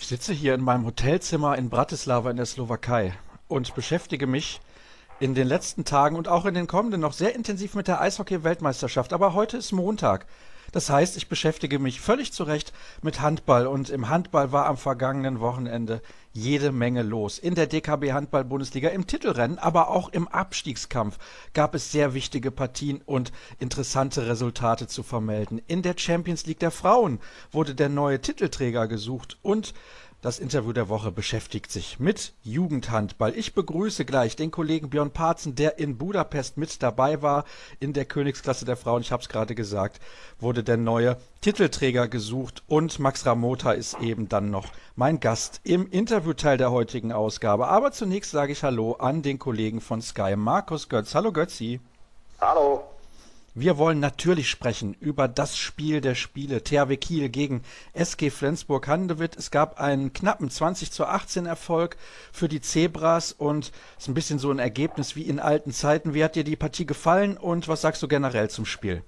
Ich sitze hier in meinem Hotelzimmer in Bratislava in der Slowakei und beschäftige mich in den letzten Tagen und auch in den kommenden noch sehr intensiv mit der Eishockey-Weltmeisterschaft. Aber heute ist Montag. Das heißt, ich beschäftige mich völlig zu Recht mit Handball und im Handball war am vergangenen Wochenende jede Menge los. In der DKB Handball-Bundesliga im Titelrennen, aber auch im Abstiegskampf gab es sehr wichtige Partien und interessante Resultate zu vermelden. In der Champions League der Frauen wurde der neue Titelträger gesucht und das Interview der Woche beschäftigt sich mit Jugendhandball. Ich begrüße gleich den Kollegen Björn Parzen, der in Budapest mit dabei war in der Königsklasse der Frauen. Ich habe es gerade gesagt, wurde der neue Titelträger gesucht und Max Ramota ist eben dann noch mein Gast im Interviewteil der heutigen Ausgabe. Aber zunächst sage ich Hallo an den Kollegen von Sky, Markus Götz. Hallo Götzi. Hallo. Wir wollen natürlich sprechen über das Spiel der Spiele, THW Kiel gegen SG Flensburg-Handewitt. Es gab einen knappen 20:18 Erfolg für die Zebras und es ist ein bisschen so ein Ergebnis wie in alten Zeiten. Wie hat dir die Partie gefallen und was sagst du generell zum Spiel?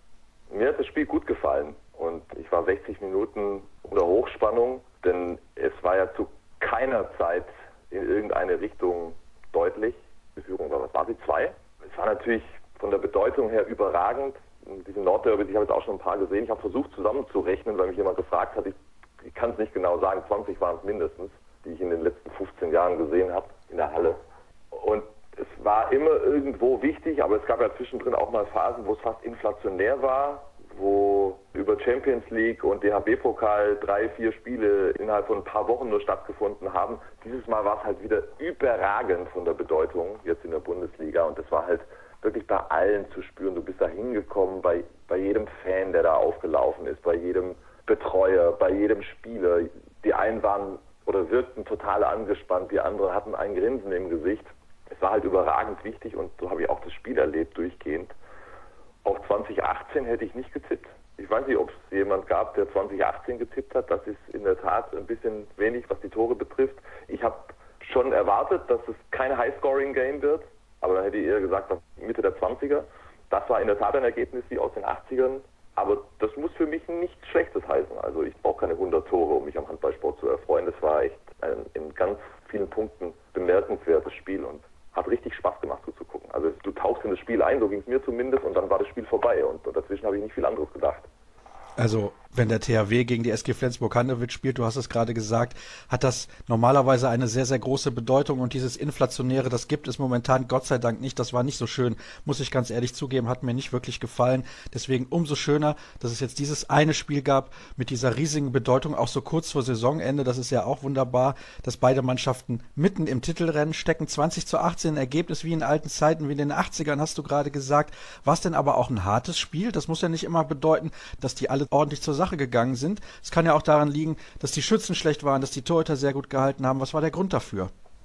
Mir hat das Spiel gut gefallen und ich war 60 Minuten unter Hochspannung, denn es war ja zu keiner Zeit in irgendeine Richtung deutlich. Die Führung war, was war sie, 2? Es war natürlich von der Bedeutung her überragend. Diese Nordderby, ich habe jetzt auch schon ein paar gesehen. Ich habe versucht zusammenzurechnen, weil mich jemand gefragt hat. Ich kann es nicht genau sagen, 20 waren es mindestens, die ich in den letzten 15 Jahren gesehen habe in der Halle. Und es war immer irgendwo wichtig, aber es gab ja zwischendrin auch mal Phasen, wo es fast inflationär war, wo über Champions League und DHB-Pokal 3-4 Spiele innerhalb von ein paar Wochen nur stattgefunden haben. Dieses Mal war es halt wieder überragend von der Bedeutung jetzt in der Bundesliga und das war halt wirklich bei allen zu spüren. Du bist da hingekommen, bei jedem Fan, der da aufgelaufen ist, bei jedem Betreuer, bei jedem Spieler. Die einen waren oder wirkten total angespannt, die anderen hatten ein Grinsen im Gesicht. Es war halt überragend wichtig und so habe ich auch das Spiel erlebt durchgehend. Auf 2018 hätte ich nicht getippt. Ich weiß nicht, ob es jemand gab, der 2018 getippt hat. Das ist in der Tat ein bisschen wenig, was die Tore betrifft. Ich habe schon erwartet, dass es kein High-Scoring-Game wird. Aber dann hätte ich eher gesagt, Mitte der 20er. Das war in der Tat ein Ergebnis wie aus den 80ern. Aber das muss für mich nichts Schlechtes heißen. Also ich brauche keine 100 Tore, um mich am Handballsport zu erfreuen. Das war echt in ganz vielen Punkten bemerkenswertes Spiel und hat richtig Spaß gemacht zuzugucken. Also du tauchst in das Spiel ein, so ging es mir zumindest, und dann war das Spiel vorbei. Und dazwischen habe ich nicht viel anderes gedacht. Also, wenn der THW gegen die SG Flensburg-Handewitt spielt, du hast es gerade gesagt, hat das normalerweise eine sehr, sehr große Bedeutung und dieses Inflationäre, das gibt es momentan Gott sei Dank nicht. Das war nicht so schön, muss ich ganz ehrlich zugeben, hat mir nicht wirklich gefallen. Deswegen umso schöner, dass es jetzt dieses eine Spiel gab mit dieser riesigen Bedeutung, auch so kurz vor Saisonende. Das ist ja auch wunderbar, dass beide Mannschaften mitten im Titelrennen stecken. 20:18 Ergebnis wie in alten Zeiten, wie in den 80ern, hast du gerade gesagt. War es denn aber auch ein hartes Spiel? Das muss ja nicht immer bedeuten, dass die alle ordentlich zur Sache gegangen sind. Es kann ja auch daran liegen, dass die Schützen schlecht waren, dass die Torhüter sehr gut gehalten haben. Was war der Grund dafür?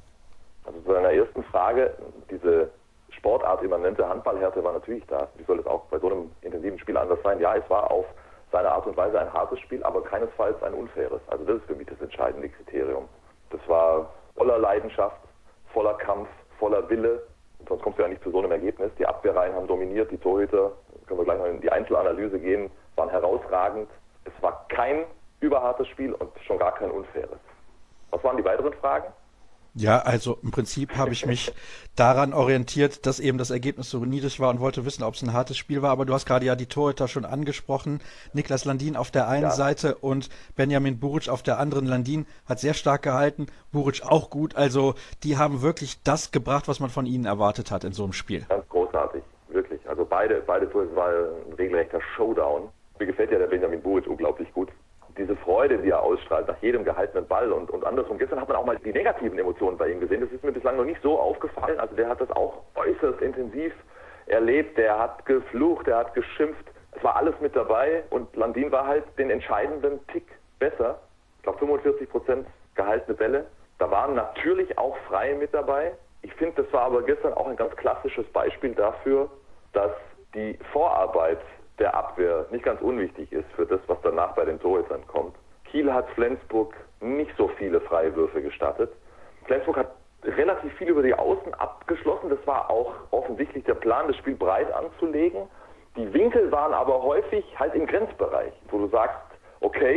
Also zu deiner ersten Frage, diese sportartimmanente Handballhärte war natürlich da. Wie soll es auch bei so einem intensiven Spiel anders sein? Ja, es war auf seine Art und Weise ein hartes Spiel, aber keinesfalls ein unfaires. Also das ist für mich das entscheidende Kriterium. Das war voller Leidenschaft, voller Kampf, voller Wille. Sonst kommst du ja nicht zu so einem Ergebnis. Die Abwehrreihen haben dominiert, die Torhüter, können wir gleich noch in die Einzelanalyse gehen, waren herausragend. Es war kein überhartes Spiel und schon gar kein unfaires. Was waren die weiteren Fragen? Ja, also im Prinzip habe ich mich daran orientiert, dass eben das Ergebnis so niedrig war und wollte wissen, ob es ein hartes Spiel war. Aber du hast gerade ja die Torhüter schon angesprochen. Niklas Landin auf der einen Seite und Benjamin Buric auf der anderen. Landin hat sehr stark gehalten, Buric auch gut. Also die haben wirklich das gebracht, was man von ihnen erwartet hat in so einem Spiel. Ganz großartig, wirklich. Also beide Torhüter war ein regelrechter Showdown. Mir gefällt ja der Benjamin Buric unglaublich gut. Diese Freude, die er ausstrahlt nach jedem gehaltenen Ball und andersrum. Gestern hat man auch mal die negativen Emotionen bei ihm gesehen. Das ist mir bislang noch nicht so aufgefallen. Also der hat das auch äußerst intensiv erlebt. Der hat geflucht, der hat geschimpft. Es war alles mit dabei und Landin war halt den entscheidenden Tick besser. Ich glaube 45% gehaltene Bälle. Da waren natürlich auch Freie mit dabei. Ich finde, das war aber gestern auch ein ganz klassisches Beispiel dafür, dass die Vorarbeit der Abwehr nicht ganz unwichtig ist für das, was danach bei den Torhütern kommt. Kiel hat Flensburg nicht so viele Freiwürfe gestattet. Flensburg hat relativ viel über die Außen abgeschlossen. Das war auch offensichtlich der Plan, das Spiel breit anzulegen. Die Winkel waren aber häufig halt im Grenzbereich, wo du sagst, okay,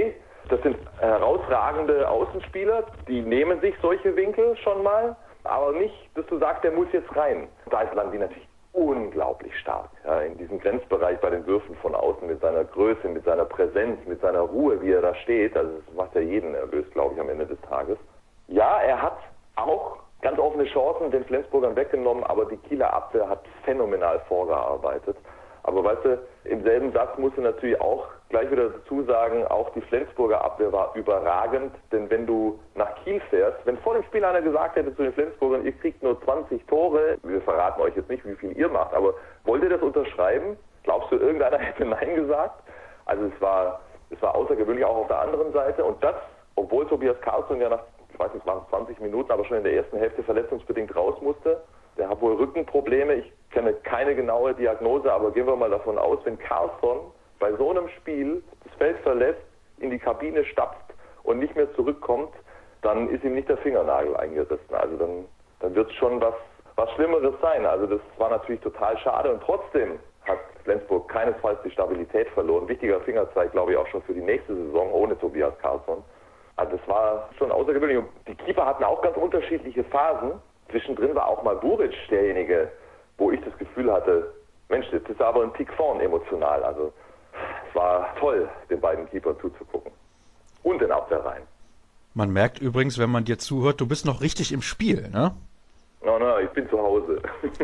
Das sind herausragende Außenspieler, die nehmen sich solche Winkel schon mal, aber nicht, dass du sagst, der muss jetzt rein. Da ist Landin natürlich unglaublich stark, ja, in diesem Grenzbereich bei den Würfen von außen mit seiner Größe, mit seiner Präsenz, mit seiner Ruhe, wie er da steht. Also das macht ja jeden nervös, glaube ich, am Ende des Tages. Ja, er hat auch ganz offene Chancen den Flensburgern weggenommen, aber die Kieler Abwehr hat phänomenal vorgearbeitet. Aber weißt du, im selben Satz musst du natürlich auch gleich wieder dazu sagen, auch die Flensburger Abwehr war überragend, denn wenn du nach Kiel fährst, wenn vor dem Spiel einer gesagt hätte zu den Flensburgern, ihr kriegt nur 20 Tore, wir verraten euch jetzt nicht, wie viel ihr macht, aber wollt ihr das unterschreiben? Glaubst du, irgendeiner hätte Nein gesagt? Also es war außergewöhnlich auch auf der anderen Seite und das, obwohl Tobias Karlsson ja nach, ich weiß nicht, es waren 20 Minuten, aber schon in der ersten Hälfte verletzungsbedingt raus musste. Der hat wohl Rückenprobleme, ich kenne keine genaue Diagnose, aber gehen wir mal davon aus, wenn Karlsson bei so einem Spiel das Feld verlässt, in die Kabine stapft und nicht mehr zurückkommt, dann ist ihm nicht der Fingernagel eingerissen. Also dann wird es schon was Schlimmeres sein. Also das war natürlich total schade und trotzdem hat Flensburg keinesfalls die Stabilität verloren. Wichtiger Fingerzeig, glaube ich, auch schon für die nächste Saison ohne Tobias Karlsson. Also das war schon außergewöhnlich. Und die Keeper hatten auch ganz unterschiedliche Phasen. Zwischendrin war auch mal Buric derjenige, wo ich das Gefühl hatte, Mensch, das ist aber ein Tick vorn emotional. Also es war toll, den beiden Keepern zuzugucken. Und den Abwehrreihen. Man merkt übrigens, wenn man dir zuhört, du bist noch richtig im Spiel, ne? Na, ich bin zu Hause.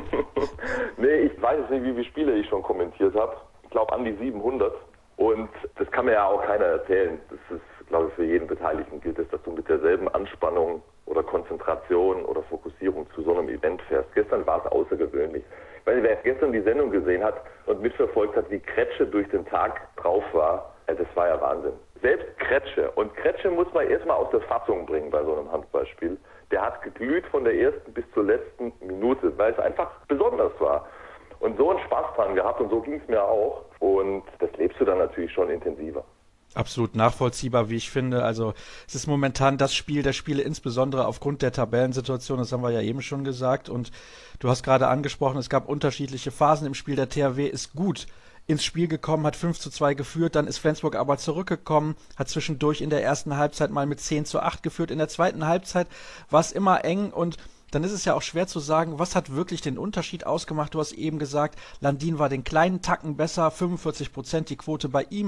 Nee, ich weiß jetzt nicht, wie viele Spiele ich schon kommentiert habe. Ich glaube an die 700. Und das kann mir ja auch keiner erzählen. Das ist, glaube ich, für jeden Beteiligten gilt es, dass du mit derselben Anspannung oder Konzentration oder Fokussierung zu so einem Event fährst. Gestern war es außergewöhnlich. Weil wer gestern die Sendung gesehen hat und mitverfolgt hat, wie Kretsche durch den Tag drauf war, das war ja Wahnsinn. Selbst Kretsche, und Kretsche muss man erstmal aus der Fassung bringen bei so einem Handballspiel, der hat geglüht von der ersten bis zur letzten Minute, weil es einfach besonders war. Und so einen Spaß dran gehabt und so ging es mir auch. Und das lebst du dann natürlich schon intensiver. Absolut nachvollziehbar, wie ich finde. Also es ist momentan das Spiel der Spiele, insbesondere aufgrund der Tabellensituation, das haben wir ja eben schon gesagt. Und du hast gerade angesprochen, es gab unterschiedliche Phasen im Spiel. Der THW ist gut ins Spiel gekommen, hat 5:2 geführt, dann ist Flensburg aber zurückgekommen, hat zwischendurch in der ersten Halbzeit mal mit 10:8 geführt. In der zweiten Halbzeit war es immer eng und dann ist es ja auch schwer zu sagen, was hat wirklich den Unterschied ausgemacht. Du hast eben gesagt, Landin war den kleinen Tacken besser, 45% die Quote bei ihm,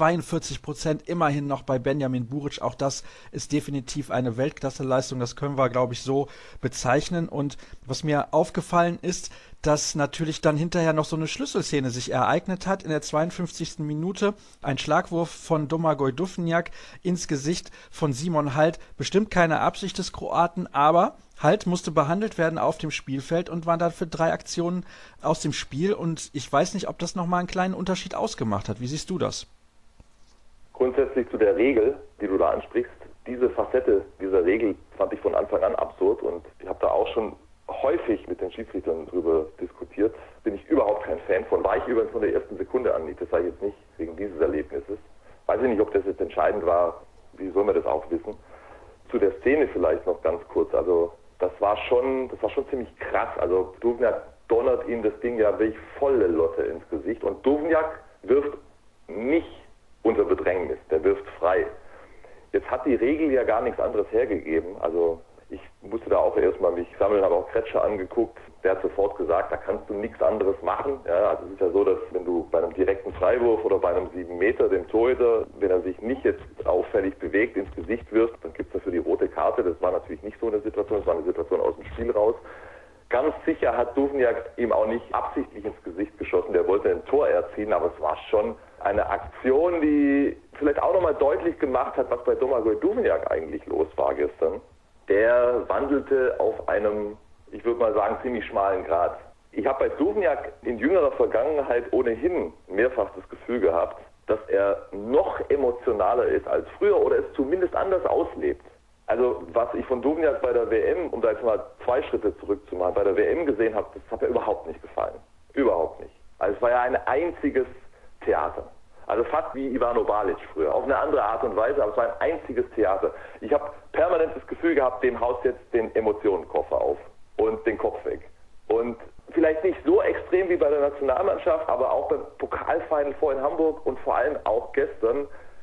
42% immerhin noch bei Benjamin Buric. Auch das ist definitiv eine Weltklasseleistung, das können wir, glaube ich, so bezeichnen. Und was mir aufgefallen ist, dass natürlich dann hinterher noch so eine Schlüsselszene sich ereignet hat. In der 52. Minute ein Schlagwurf von Domagoj Duvnjak ins Gesicht von Simon Halt. Bestimmt keine Absicht des Kroaten, aber Halt musste behandelt werden auf dem Spielfeld und war dann für 3 Aktionen aus dem Spiel. Und ich weiß nicht, ob das nochmal einen kleinen Unterschied ausgemacht hat. Wie siehst du das? Grundsätzlich zu der Regel, die du da ansprichst, diese Facette dieser Regel fand ich von Anfang an absurd und ich habe da auch schon häufig mit den Schiedsrichtern drüber diskutiert. Bin ich überhaupt kein Fan von. War ich übrigens von der ersten Sekunde an nicht. Das sage ich jetzt nicht wegen dieses Erlebnisses. Weiß ich nicht, ob das jetzt entscheidend war. Wie soll man das auch wissen? Zu der Szene vielleicht noch ganz kurz. Also das war schon ziemlich krass. Also Duvnjak donnert ihm das Ding ja wirklich volle Lotte ins Gesicht. Und Duvnjak wirft nicht unter Bedrängnis. Der wirft frei. Jetzt hat die Regel ja gar nichts anderes hergegeben. Also ich musste da auch erstmal mich sammeln, habe auch Kretsche angeguckt. Der hat sofort gesagt, da kannst du nichts anderes machen. Ja, also es ist ja so, dass wenn du bei einem direkten Freiwurf oder bei einem 7 Meter dem Torhüter, wenn er sich nicht jetzt auffällig bewegt, ins Gesicht wirft, dann gibt es dafür die rote Karte. Das war natürlich nicht so eine Situation, das war eine Situation aus dem Spiel raus. Ganz sicher hat Duvnjak ihm auch nicht absichtlich ins Gesicht geschossen. Der wollte ein Tor erzielen, aber es war schon eine Aktion, die vielleicht auch nochmal deutlich gemacht hat, was bei Domagoj Duvnjak eigentlich los war gestern. Der wandelte auf einem, ich würde mal sagen, ziemlich schmalen Grat. Ich habe bei Duvnjak in jüngerer Vergangenheit ohnehin mehrfach das Gefühl gehabt, dass er noch emotionaler ist als früher oder es zumindest anders auslebt. Also was ich von Duvnjak bei der WM, um da jetzt mal 2 Schritte zurückzumachen, bei der WM gesehen habe, das hat mir überhaupt nicht gefallen. Überhaupt nicht. Also es war ja ein einziges Theater. Also fast wie Ivano Balic früher. Auf eine andere Art und Weise, aber es war ein einziges Theater. Ich habe permanent das Gefühl gehabt, dem haust jetzt den Emotionenkoffer auf und den Kopf weg. Und vielleicht nicht so extrem wie bei der Nationalmannschaft, aber auch beim Pokalfinal vor in Hamburg und vor allem auch gestern. Also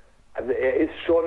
Also er ist schon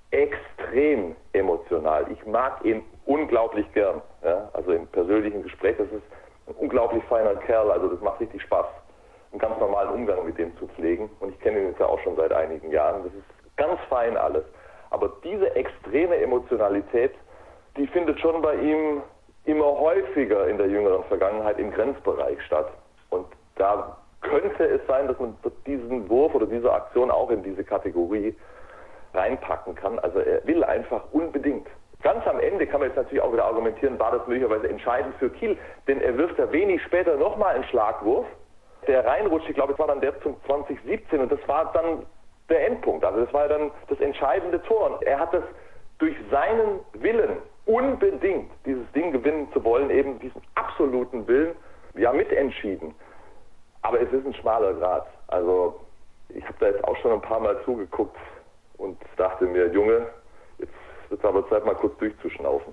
extrem emotional. Ich mag ihn unglaublich gern. Ja? Also im persönlichen Gespräch, das ist ein unglaublich feiner Kerl, also das macht richtig Spaß, einen ganz normalen Umgang mit dem zu pflegen. Und ich kenne ihn jetzt ja auch schon seit einigen Jahren. Das ist ganz fein alles. Aber diese extreme Emotionalität, die findet schon bei ihm immer häufiger in der jüngeren Vergangenheit im Grenzbereich statt. Und da könnte es sein, dass man diesen Wurf oder diese Aktion auch in diese Kategorie reinpacken kann. Also er will einfach unbedingt. Ganz am Ende kann man jetzt natürlich auch wieder argumentieren, war das möglicherweise entscheidend für Kiel, denn er wirft ja wenig später nochmal einen Schlagwurf, der reinrutscht. Ich glaube, es war dann der zum 2017 und das war dann der Endpunkt. Also das war dann das entscheidende Tor. Und er hat das durch seinen Willen, unbedingt dieses Ding gewinnen zu wollen, eben diesen absoluten Willen, ja mitentschieden. Aber es ist ein schmaler Grat. Also ich habe da jetzt auch schon ein paar Mal zugeguckt und dachte mir, Junge, jetzt wird es aber Zeit, mal kurz durchzuschnaufen.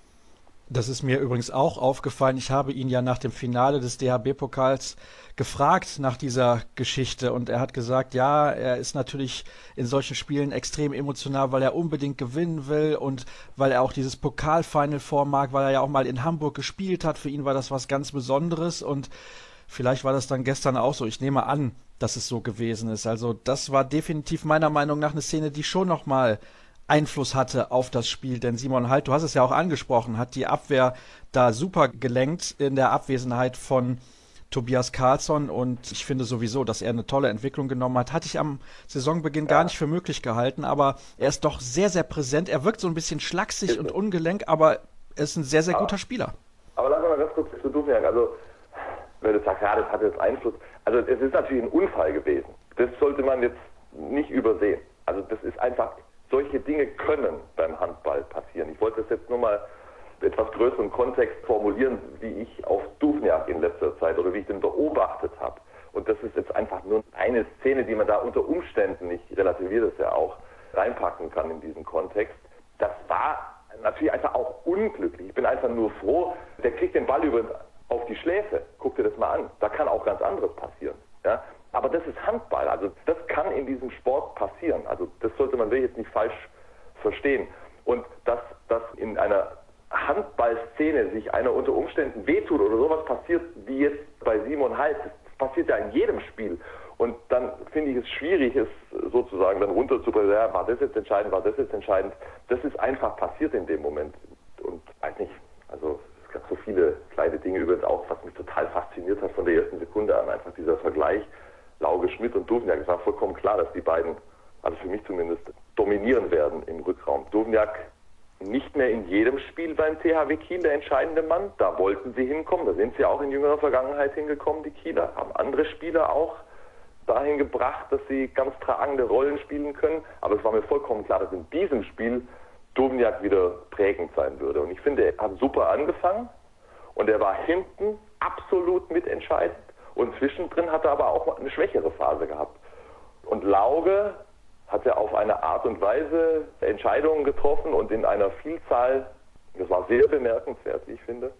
Das ist mir übrigens auch aufgefallen. Ich habe ihn ja nach dem Finale des DHB-Pokals gefragt nach dieser Geschichte und er hat gesagt, ja, er ist natürlich in solchen Spielen extrem emotional, weil er unbedingt gewinnen will und weil er auch dieses Pokalfinal vormag, weil er ja auch mal in Hamburg gespielt hat. Für ihn war das was ganz Besonderes und vielleicht war das dann gestern auch so. Ich nehme an, dass es so gewesen ist. Also das war definitiv meiner Meinung nach eine Szene, die schon nochmal Einfluss hatte auf das Spiel, denn Simon Halt, du hast es ja auch angesprochen, hat die Abwehr da super gelenkt in der Abwesenheit von Tobias Karlsson und ich finde sowieso, dass er eine tolle Entwicklung genommen hat. Hatte ich am Saisonbeginn gar nicht für möglich gehalten, aber er ist doch sehr, sehr präsent. Er wirkt so ein bisschen schlaksig und ungelenk, aber er ist ein sehr, sehr guter Spieler. Aber lass mal ganz kurz zu Duvniak, also wenn du sagst, ja, das hat jetzt Einfluss, also es ist natürlich ein Unfall gewesen. Das sollte man jetzt nicht übersehen. Also das ist einfach, solche Dinge können beim Handball passieren. Ich wollte das jetzt nur mal etwas größeren Kontext formulieren, wie ich auf Duvniak in letzter Zeit oder wie ich den beobachtet habe. Und das ist jetzt einfach nur eine Szene, die man da unter Umständen, ich relativiere das ja auch, reinpacken kann in diesen Kontext. Das war natürlich einfach auch unglücklich. Ich bin einfach nur froh, der kriegt den Ball übrigens auf die Schläfe. Guck dir das mal an. Da kann auch ganz anderes passieren. Ja? Aber das ist Handball. Also das kann in diesem Sport passieren. Also das sollte man wirklich jetzt nicht falsch verstehen. Und dass in einer Handballszene sich einer unter Umständen wehtut oder sowas passiert, wie jetzt bei Simon Halt, das passiert ja in jedem Spiel. Und dann finde ich es schwierig, es sozusagen dann runterzubringen, ja, war das jetzt entscheidend, war das jetzt entscheidend. Das ist einfach passiert in dem Moment. Und weiß nicht, also es gab so viele kleine Dinge übrigens auch, was mich total fasziniert hat von der ersten Sekunde an, einfach dieser Vergleich Lauge Schmidt und Duvniak. Es war vollkommen klar, dass die beiden, also für mich zumindest, dominieren werden im Rückraum. Duvniak nicht mehr in jedem Spiel beim THW Kiel der entscheidende Mann. Da wollten sie hinkommen. Da sind sie auch in jüngerer Vergangenheit hingekommen, die Kieler. Haben andere Spieler auch dahin gebracht, dass sie ganz tragende Rollen spielen können. Aber es war mir vollkommen klar, dass in diesem Spiel Duvniak wieder prägend sein würde. Und ich finde, er hat super angefangen und er war hinten absolut mitentscheidend. Und zwischendrin hat er aber auch eine schwächere Phase gehabt. Und Lauge hat er auf eine Art und Weise Entscheidungen getroffen und in einer Vielzahl, das war sehr bemerkenswert, wie ich finde,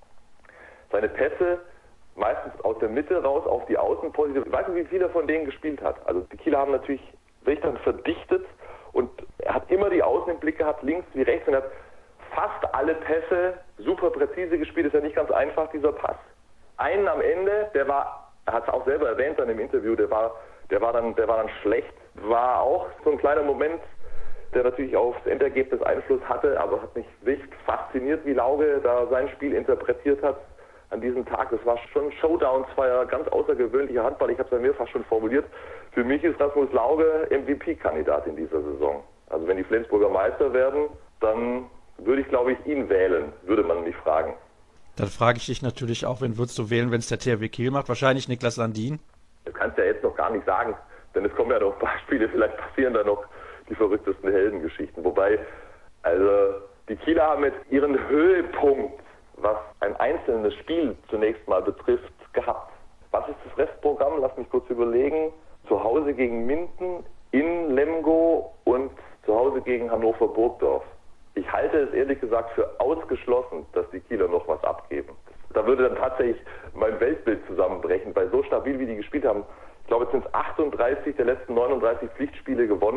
seine Pässe meistens aus der Mitte raus auf die Außenposition. Ich weiß nicht, wie viel er von denen gespielt hat. Also die Kieler haben natürlich wirklich dann verdichtet und er hat immer die Außen im Blick gehabt, links wie rechts, und er hat fast alle Pässe super präzise gespielt. Ist ja nicht ganz einfach, dieser Pass. Einen am Ende, der war, er hat es auch selber erwähnt dann im Interview, der war dann schlecht. War auch so ein kleiner Moment, der natürlich aufs Endergebnis Einfluss hatte, aber hat mich wirklich fasziniert, wie Lauge da sein Spiel interpretiert hat an diesem Tag. Das war schon Showdown zweier ganz außergewöhnlicher Handball. Ich habe es ja mehrfach schon formuliert. Für mich ist Rasmus Lauge MVP-Kandidat in dieser Saison. Also wenn die Flensburger Meister werden, dann würde ich, glaube ich, ihn wählen, würde man mich fragen. Dann frage ich dich natürlich auch, wen würdest du wählen, wenn es der THW Kiel macht? Wahrscheinlich Niklas Landin. Das kannst du ja jetzt noch gar nicht sagen, denn es kommen ja noch ein paar Spiele, vielleicht passieren da noch die verrücktesten Heldengeschichten. Wobei, also die Kieler haben jetzt ihren Höhepunkt, was ein einzelnes Spiel zunächst mal betrifft, gehabt. Was ist das Restprogramm? Lass mich kurz überlegen. Zu Hause gegen Minden, in Lemgo und zu Hause gegen Hannover Burgdorf. Ich halte es ehrlich gesagt für ausgeschlossen, dass die Kieler noch was abgeben. Da würde dann tatsächlich mein Weltbild zusammenbrechen, weil so stabil wie die gespielt haben, ich glaube, jetzt sind es 38 der letzten 39 Pflichtspiele gewonnen.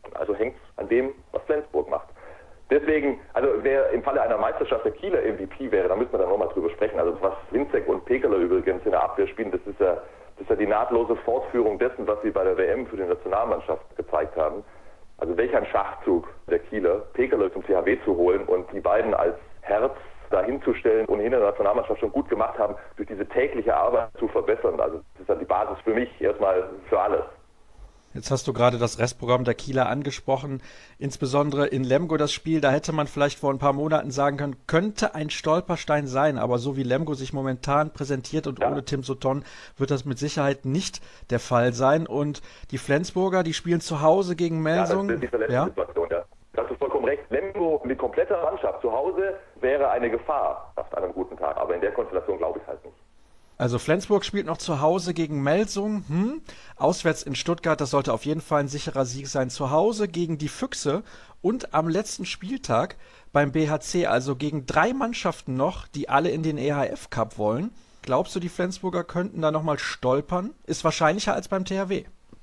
Also hängt es an dem, was Flensburg macht. Deswegen, also wer im Falle einer Meisterschaft der Kieler MVP wäre, da müssen wir dann nochmal drüber sprechen. Also was Winzek und Pekeler übrigens in der Abwehr spielen, das ist ja die nahtlose Fortführung dessen, was sie bei der WM für die Nationalmannschaft gezeigt haben. Also welch ein Schachzug der Kieler, Pekeler zum THW zu holen und die beiden als Herz dahin zu stellen und in der Nationalmannschaft schon gut gemacht haben, durch diese tägliche Arbeit zu verbessern. Also das ist dann die Basis für mich erstmal für alles. Jetzt hast du gerade das Restprogramm der Kieler angesprochen, insbesondere in Lemgo das Spiel, da hätte man vielleicht vor ein paar Monaten sagen können, könnte ein Stolperstein sein, aber so wie Lemgo sich momentan präsentiert und ohne Tim Sutton wird das mit Sicherheit nicht der Fall sein. Und die Flensburger, die spielen zu Hause gegen Melsung. Ja, das ist die verletzte Situation, ja. Da hast du vollkommen recht. Lemgo mit kompletter Mannschaft zu Hause wäre eine Gefahr auf einem guten Tag, aber in der Konstellation glaube ich halt nicht. Also Flensburg spielt noch zu Hause gegen Melsung, auswärts in Stuttgart, das sollte auf jeden Fall ein sicherer Sieg sein. Zu Hause gegen die Füchse und am letzten Spieltag beim BHC, also gegen 3 Mannschaften noch, die alle in den EHF Cup wollen. Glaubst du, die Flensburger könnten da nochmal stolpern? Ist wahrscheinlicher als beim THW.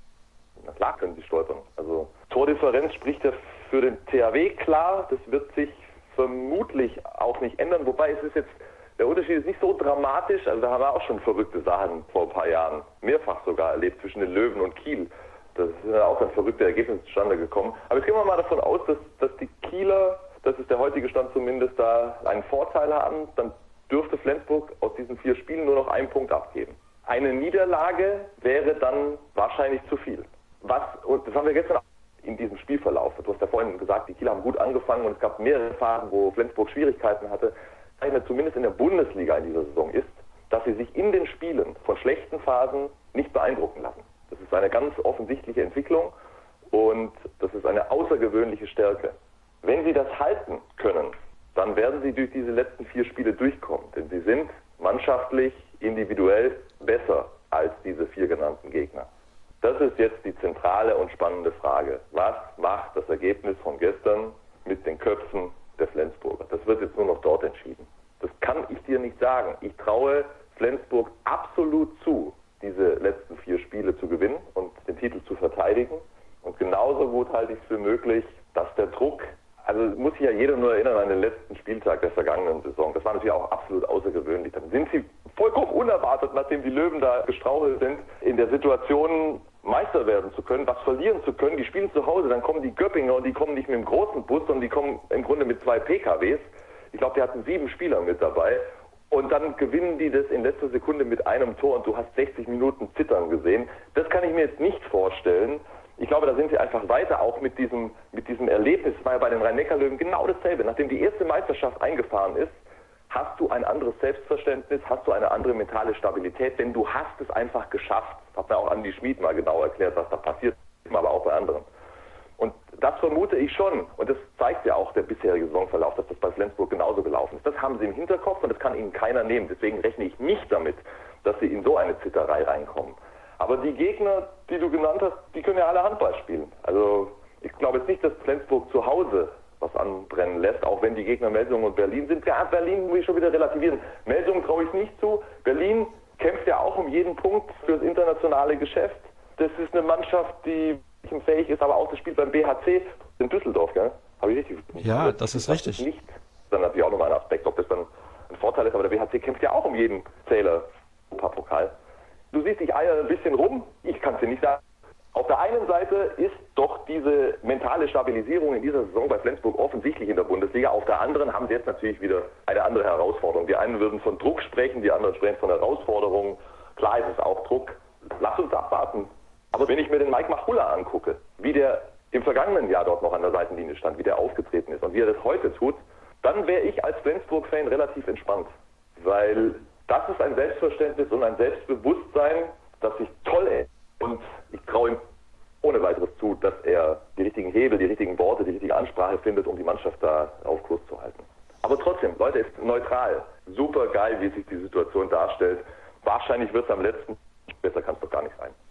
Na klar können sie stolpern. Also Tordifferenz spricht ja für den THW klar, das wird sich vermutlich auch nicht ändern, wobei es ist jetzt der Unterschied ist nicht so dramatisch, also da haben wir auch schon verrückte Sachen vor ein paar Jahren, mehrfach sogar erlebt zwischen den Löwen und Kiel. Das ist ja auch ein verrückter Ergebnis zustande gekommen. Aber jetzt gehen wir mal davon aus, dass die Kieler, das ist der heutige Stand zumindest, da einen Vorteil haben, dann dürfte Flensburg aus diesen 4 Spielen nur noch 1 Punkt abgeben. Eine Niederlage wäre dann wahrscheinlich zu viel. Und das haben wir gestern in diesem Spielverlauf. Du hast ja vorhin gesagt, die Kieler haben gut angefangen und es gab mehrere Phasen, wo Flensburg Schwierigkeiten hatte. Zumindest in der Bundesliga in dieser Saison ist, dass sie sich in den Spielen von schlechten Phasen nicht beeindrucken lassen. Das ist eine ganz offensichtliche Entwicklung und das ist eine außergewöhnliche Stärke. Wenn sie das halten können, dann werden sie durch diese letzten 4 Spiele durchkommen, denn sie sind mannschaftlich, individuell besser als diese 4 genannten Gegner. Das ist jetzt die zentrale und spannende Frage. Was macht das Ergebnis von gestern mit den Köpfen der Flensburger? Das wird jetzt nur noch dort entschieden. Das kann ich dir nicht sagen. Ich traue Flensburg absolut zu, diese letzten 4 Spiele zu gewinnen und den Titel zu verteidigen. Und genauso gut halte ich es für möglich, dass der Druck, also muss sich ja jeder nur erinnern an den letzten Spieltag der vergangenen Saison. Das war natürlich auch absolut außergewöhnlich. Dann sind sie vollkommen unerwartet, nachdem die Löwen da gestrauchelt sind, in der Situation Meister werden zu können, was verlieren zu können. Die spielen zu Hause, dann kommen die Göppinger und die kommen nicht mit dem großen Bus, sondern die kommen im Grunde mit 2 PKWs. Ich glaube, die hatten 7 Spieler mit dabei. Und dann gewinnen die das in letzter Sekunde mit einem Tor und du hast 60 Minuten zittern gesehen. Das kann ich mir jetzt nicht vorstellen. Ich glaube, da sind sie einfach weiter, auch mit diesem Erlebnis. Das war ja bei den Rhein-Neckar-Löwen genau dasselbe. Nachdem die erste Meisterschaft eingefahren ist, hast du ein anderes Selbstverständnis, hast du eine andere mentale Stabilität, denn du hast es einfach geschafft. Das hat mir auch Andi Schmid mal genau erklärt, was da passiert, aber auch bei anderen. Und das vermute ich schon, und das zeigt ja auch der bisherige Saisonverlauf, dass das bei Flensburg genauso gelaufen ist. Das haben sie im Hinterkopf und das kann ihnen keiner nehmen. Deswegen rechne ich nicht damit, dass sie in so eine Zitterei reinkommen. Aber die Gegner, die du genannt hast, die können ja alle Handball spielen. Also ich glaube jetzt nicht, dass Flensburg zu Hause was anbrennen lässt, auch wenn die Gegner Melsung und Berlin sind. Ja, Berlin will ich schon wieder relativieren. Melsung traue ich nicht zu. Berlin kämpft ja auch um jeden Punkt fürs internationale Geschäft. Das ist eine Mannschaft, die fähig ist, aber auch das Spiel beim BHC in Düsseldorf, gell? Habe ich richtig verstanden? Ja, das ist richtig. Nicht. Dann natürlich auch nochmal ein Aspekt, ob das dann ein Vorteil ist, aber der BHC kämpft ja auch um jeden Zähler Europapokal. Du siehst, ich eier ein bisschen rum, ich kann es dir nicht sagen. Auf der einen Seite ist doch diese mentale Stabilisierung in dieser Saison bei Flensburg offensichtlich in der Bundesliga. Auf der anderen haben sie jetzt natürlich wieder eine andere Herausforderung. Die einen würden von Druck sprechen, die anderen sprechen von Herausforderungen. Klar ist es auch Druck. Lass uns abwarten. Aber wenn ich mir den Mike Machulla angucke, wie der im vergangenen Jahr dort noch an der Seitenlinie stand, wie der aufgetreten ist und wie er das heute tut, dann wäre ich als Flensburg-Fan relativ entspannt. Weil das ist ein Selbstverständnis und ein Selbstbewusstsein, das sich toll ist. Und ich traue ihm ohne weiteres zu, dass er die richtigen Hebel, die richtigen Worte, die richtige Ansprache findet, um die Mannschaft da auf Kurs zu halten. Aber trotzdem, Leute, ist neutral. Super geil, wie sich die Situation darstellt. Wahrscheinlich wird es am letzten, besser kann es doch gar nicht sein.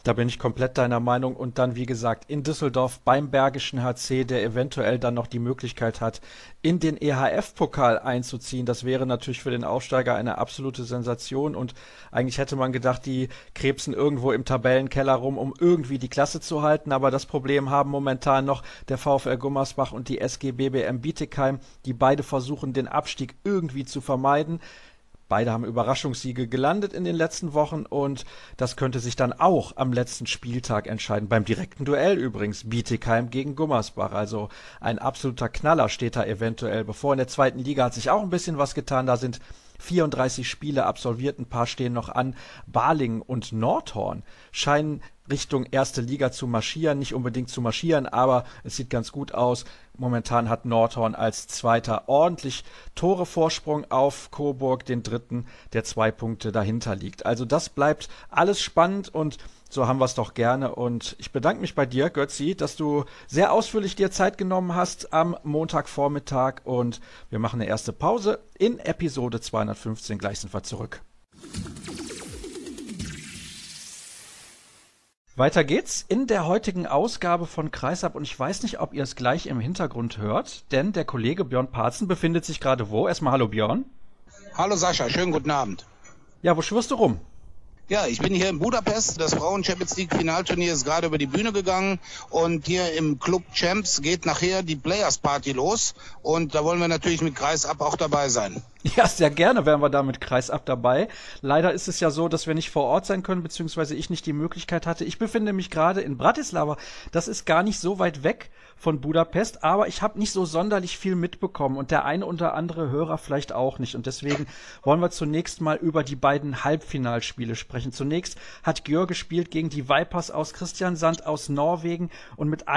Da bin ich komplett deiner Meinung. Und dann, wie gesagt, in Düsseldorf beim Bergischen HC, der eventuell dann noch die Möglichkeit hat, in den EHF-Pokal einzuziehen. Das wäre natürlich für den Aufsteiger eine absolute Sensation. Und eigentlich hätte man gedacht, die krebsen irgendwo im Tabellenkeller rum, um irgendwie die Klasse zu halten. Aber das Problem haben momentan noch der VfL Gummersbach und die SG BBM Bietigheim, die beide versuchen, den Abstieg irgendwie zu vermeiden. Beide haben Überraschungssiege gelandet in den letzten Wochen und das könnte sich dann auch am letzten Spieltag entscheiden. Beim direkten Duell übrigens, Bietigheim gegen Gummersbach. Also ein absoluter Knaller steht da eventuell bevor. In der zweiten Liga hat sich auch ein bisschen was getan. Da sind 34 Spiele absolviert, ein paar stehen noch an. Balingen und Nordhorn scheinen Richtung erste Liga zu marschieren, nicht unbedingt zu marschieren, aber es sieht ganz gut aus. Momentan hat Nordhorn als Zweiter ordentlich Torevorsprung auf Coburg, den Dritten, der 2 Punkte dahinter liegt. Also das bleibt alles spannend und so haben wir es doch gerne. Und ich bedanke mich bei dir, Götzi, dass du sehr ausführlich dir Zeit genommen hast am Montagvormittag und wir machen eine erste Pause in Episode 215. Gleich sind wir zurück. Weiter geht's in der heutigen Ausgabe von Kreisab und ich weiß nicht, ob ihr es gleich im Hintergrund hört, denn der Kollege Björn Parzen befindet sich gerade wo? Erstmal hallo Björn. Hallo Sascha, schönen guten Abend. Ja, wo schwirrst du rum? Ja, ich bin hier in Budapest. Das Frauen-Champions-League-Finalturnier ist gerade über die Bühne gegangen und hier im Club Champs geht nachher die Players-Party los und da wollen wir natürlich mit Kreisab auch dabei sein. Ja, sehr gerne wären wir da mit Kreisab dabei. Leider ist es ja so, dass wir nicht vor Ort sein können, beziehungsweise ich nicht die Möglichkeit hatte. Ich befinde mich gerade in Bratislava. Das ist gar nicht so weit weg von Budapest, aber ich habe nicht so sonderlich viel mitbekommen und der eine oder andere Hörer vielleicht auch nicht. Und deswegen wollen wir zunächst mal über die beiden Halbfinalspiele sprechen. Zunächst hat Győr gespielt gegen die Vipers aus Kristiansand aus Norwegen und mit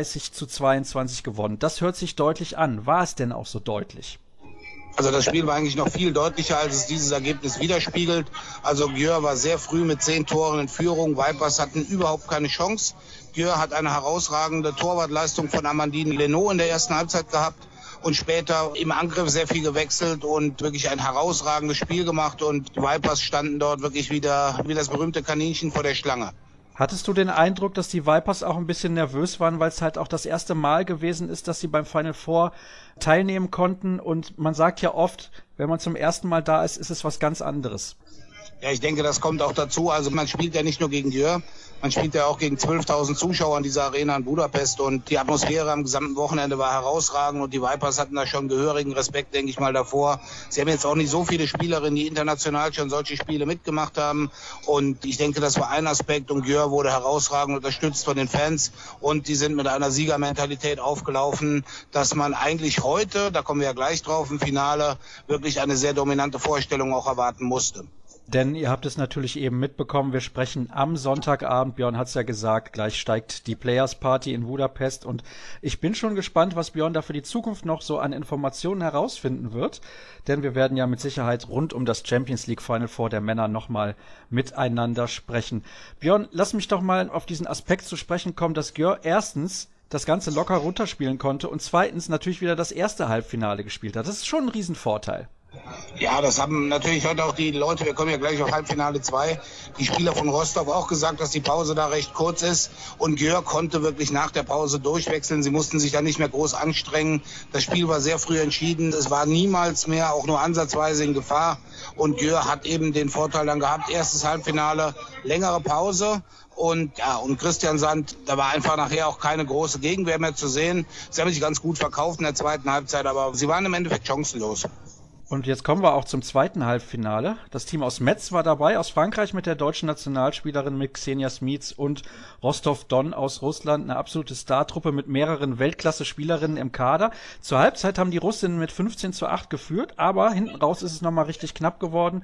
31-22 gewonnen. Das hört sich deutlich an. War es denn auch so deutlich? Also das Spiel war eigentlich noch viel deutlicher, als es dieses Ergebnis widerspiegelt. Also Győr war sehr früh mit 10 Toren in Führung. Vipers hatten überhaupt keine Chance. Győr hat eine herausragende Torwartleistung von Amandine Leno in der ersten Halbzeit gehabt und später im Angriff sehr viel gewechselt und wirklich ein herausragendes Spiel gemacht. Und die Vipers standen dort wirklich wieder wie das berühmte Kaninchen vor der Schlange. Hattest du den Eindruck, dass die Vipers auch ein bisschen nervös waren, weil es halt auch das erste Mal gewesen ist, dass sie beim Final Four teilnehmen konnten? Und man sagt ja oft, wenn man zum ersten Mal da ist, ist es was ganz anderes. Ja, ich denke, das kommt auch dazu. Also man spielt ja nicht nur gegen Győr, man spielt ja auch gegen 12.000 Zuschauer in dieser Arena in Budapest und die Atmosphäre am gesamten Wochenende war herausragend und die Vipers hatten da schon gehörigen Respekt, denke ich mal, davor. Sie haben jetzt auch nicht so viele Spielerinnen, die international schon solche Spiele mitgemacht haben und ich denke, das war ein Aspekt und Győr wurde herausragend unterstützt von den Fans und die sind mit einer Siegermentalität aufgelaufen, dass man eigentlich heute, da kommen wir ja gleich drauf, im Finale wirklich eine sehr dominante Vorstellung auch erwarten musste. Denn ihr habt es natürlich eben mitbekommen, wir sprechen am Sonntagabend, Björn hat es ja gesagt, gleich steigt die Players Party in Budapest und ich bin schon gespannt, was Björn da für die Zukunft noch so an Informationen herausfinden wird, denn wir werden ja mit Sicherheit rund um das Champions League Final Four der Männer nochmal miteinander sprechen. Björn, lass mich doch mal auf diesen Aspekt zu sprechen kommen, dass Győr erstens das Ganze locker runterspielen konnte und zweitens natürlich wieder das erste Halbfinale gespielt hat. Das ist schon ein Riesenvorteil. Ja, das haben natürlich heute auch die Leute, wir kommen ja gleich auf Halbfinale 2, die Spieler von Rostov auch gesagt, dass die Pause da recht kurz ist und Győr konnte wirklich nach der Pause durchwechseln, sie mussten sich da nicht mehr groß anstrengen, das Spiel war sehr früh entschieden, es war niemals mehr auch nur ansatzweise in Gefahr und Győr hat eben den Vorteil dann gehabt, erstes Halbfinale, längere Pause. Und ja, und Kristiansand, da war einfach nachher auch keine große Gegenwehr mehr zu sehen. Sie haben sich ganz gut verkauft in der zweiten Halbzeit, aber sie waren im Endeffekt chancenlos. Und jetzt kommen wir auch zum zweiten Halbfinale. Das Team aus Metz war dabei, aus Frankreich mit der deutschen Nationalspielerin mit Xenia Smits und Rostov-Don aus Russland, eine absolute Startruppe mit mehreren Weltklasse-Spielerinnen im Kader. Zur Halbzeit haben die Russinnen mit 15-8 geführt, aber hinten raus ist es nochmal richtig knapp geworden.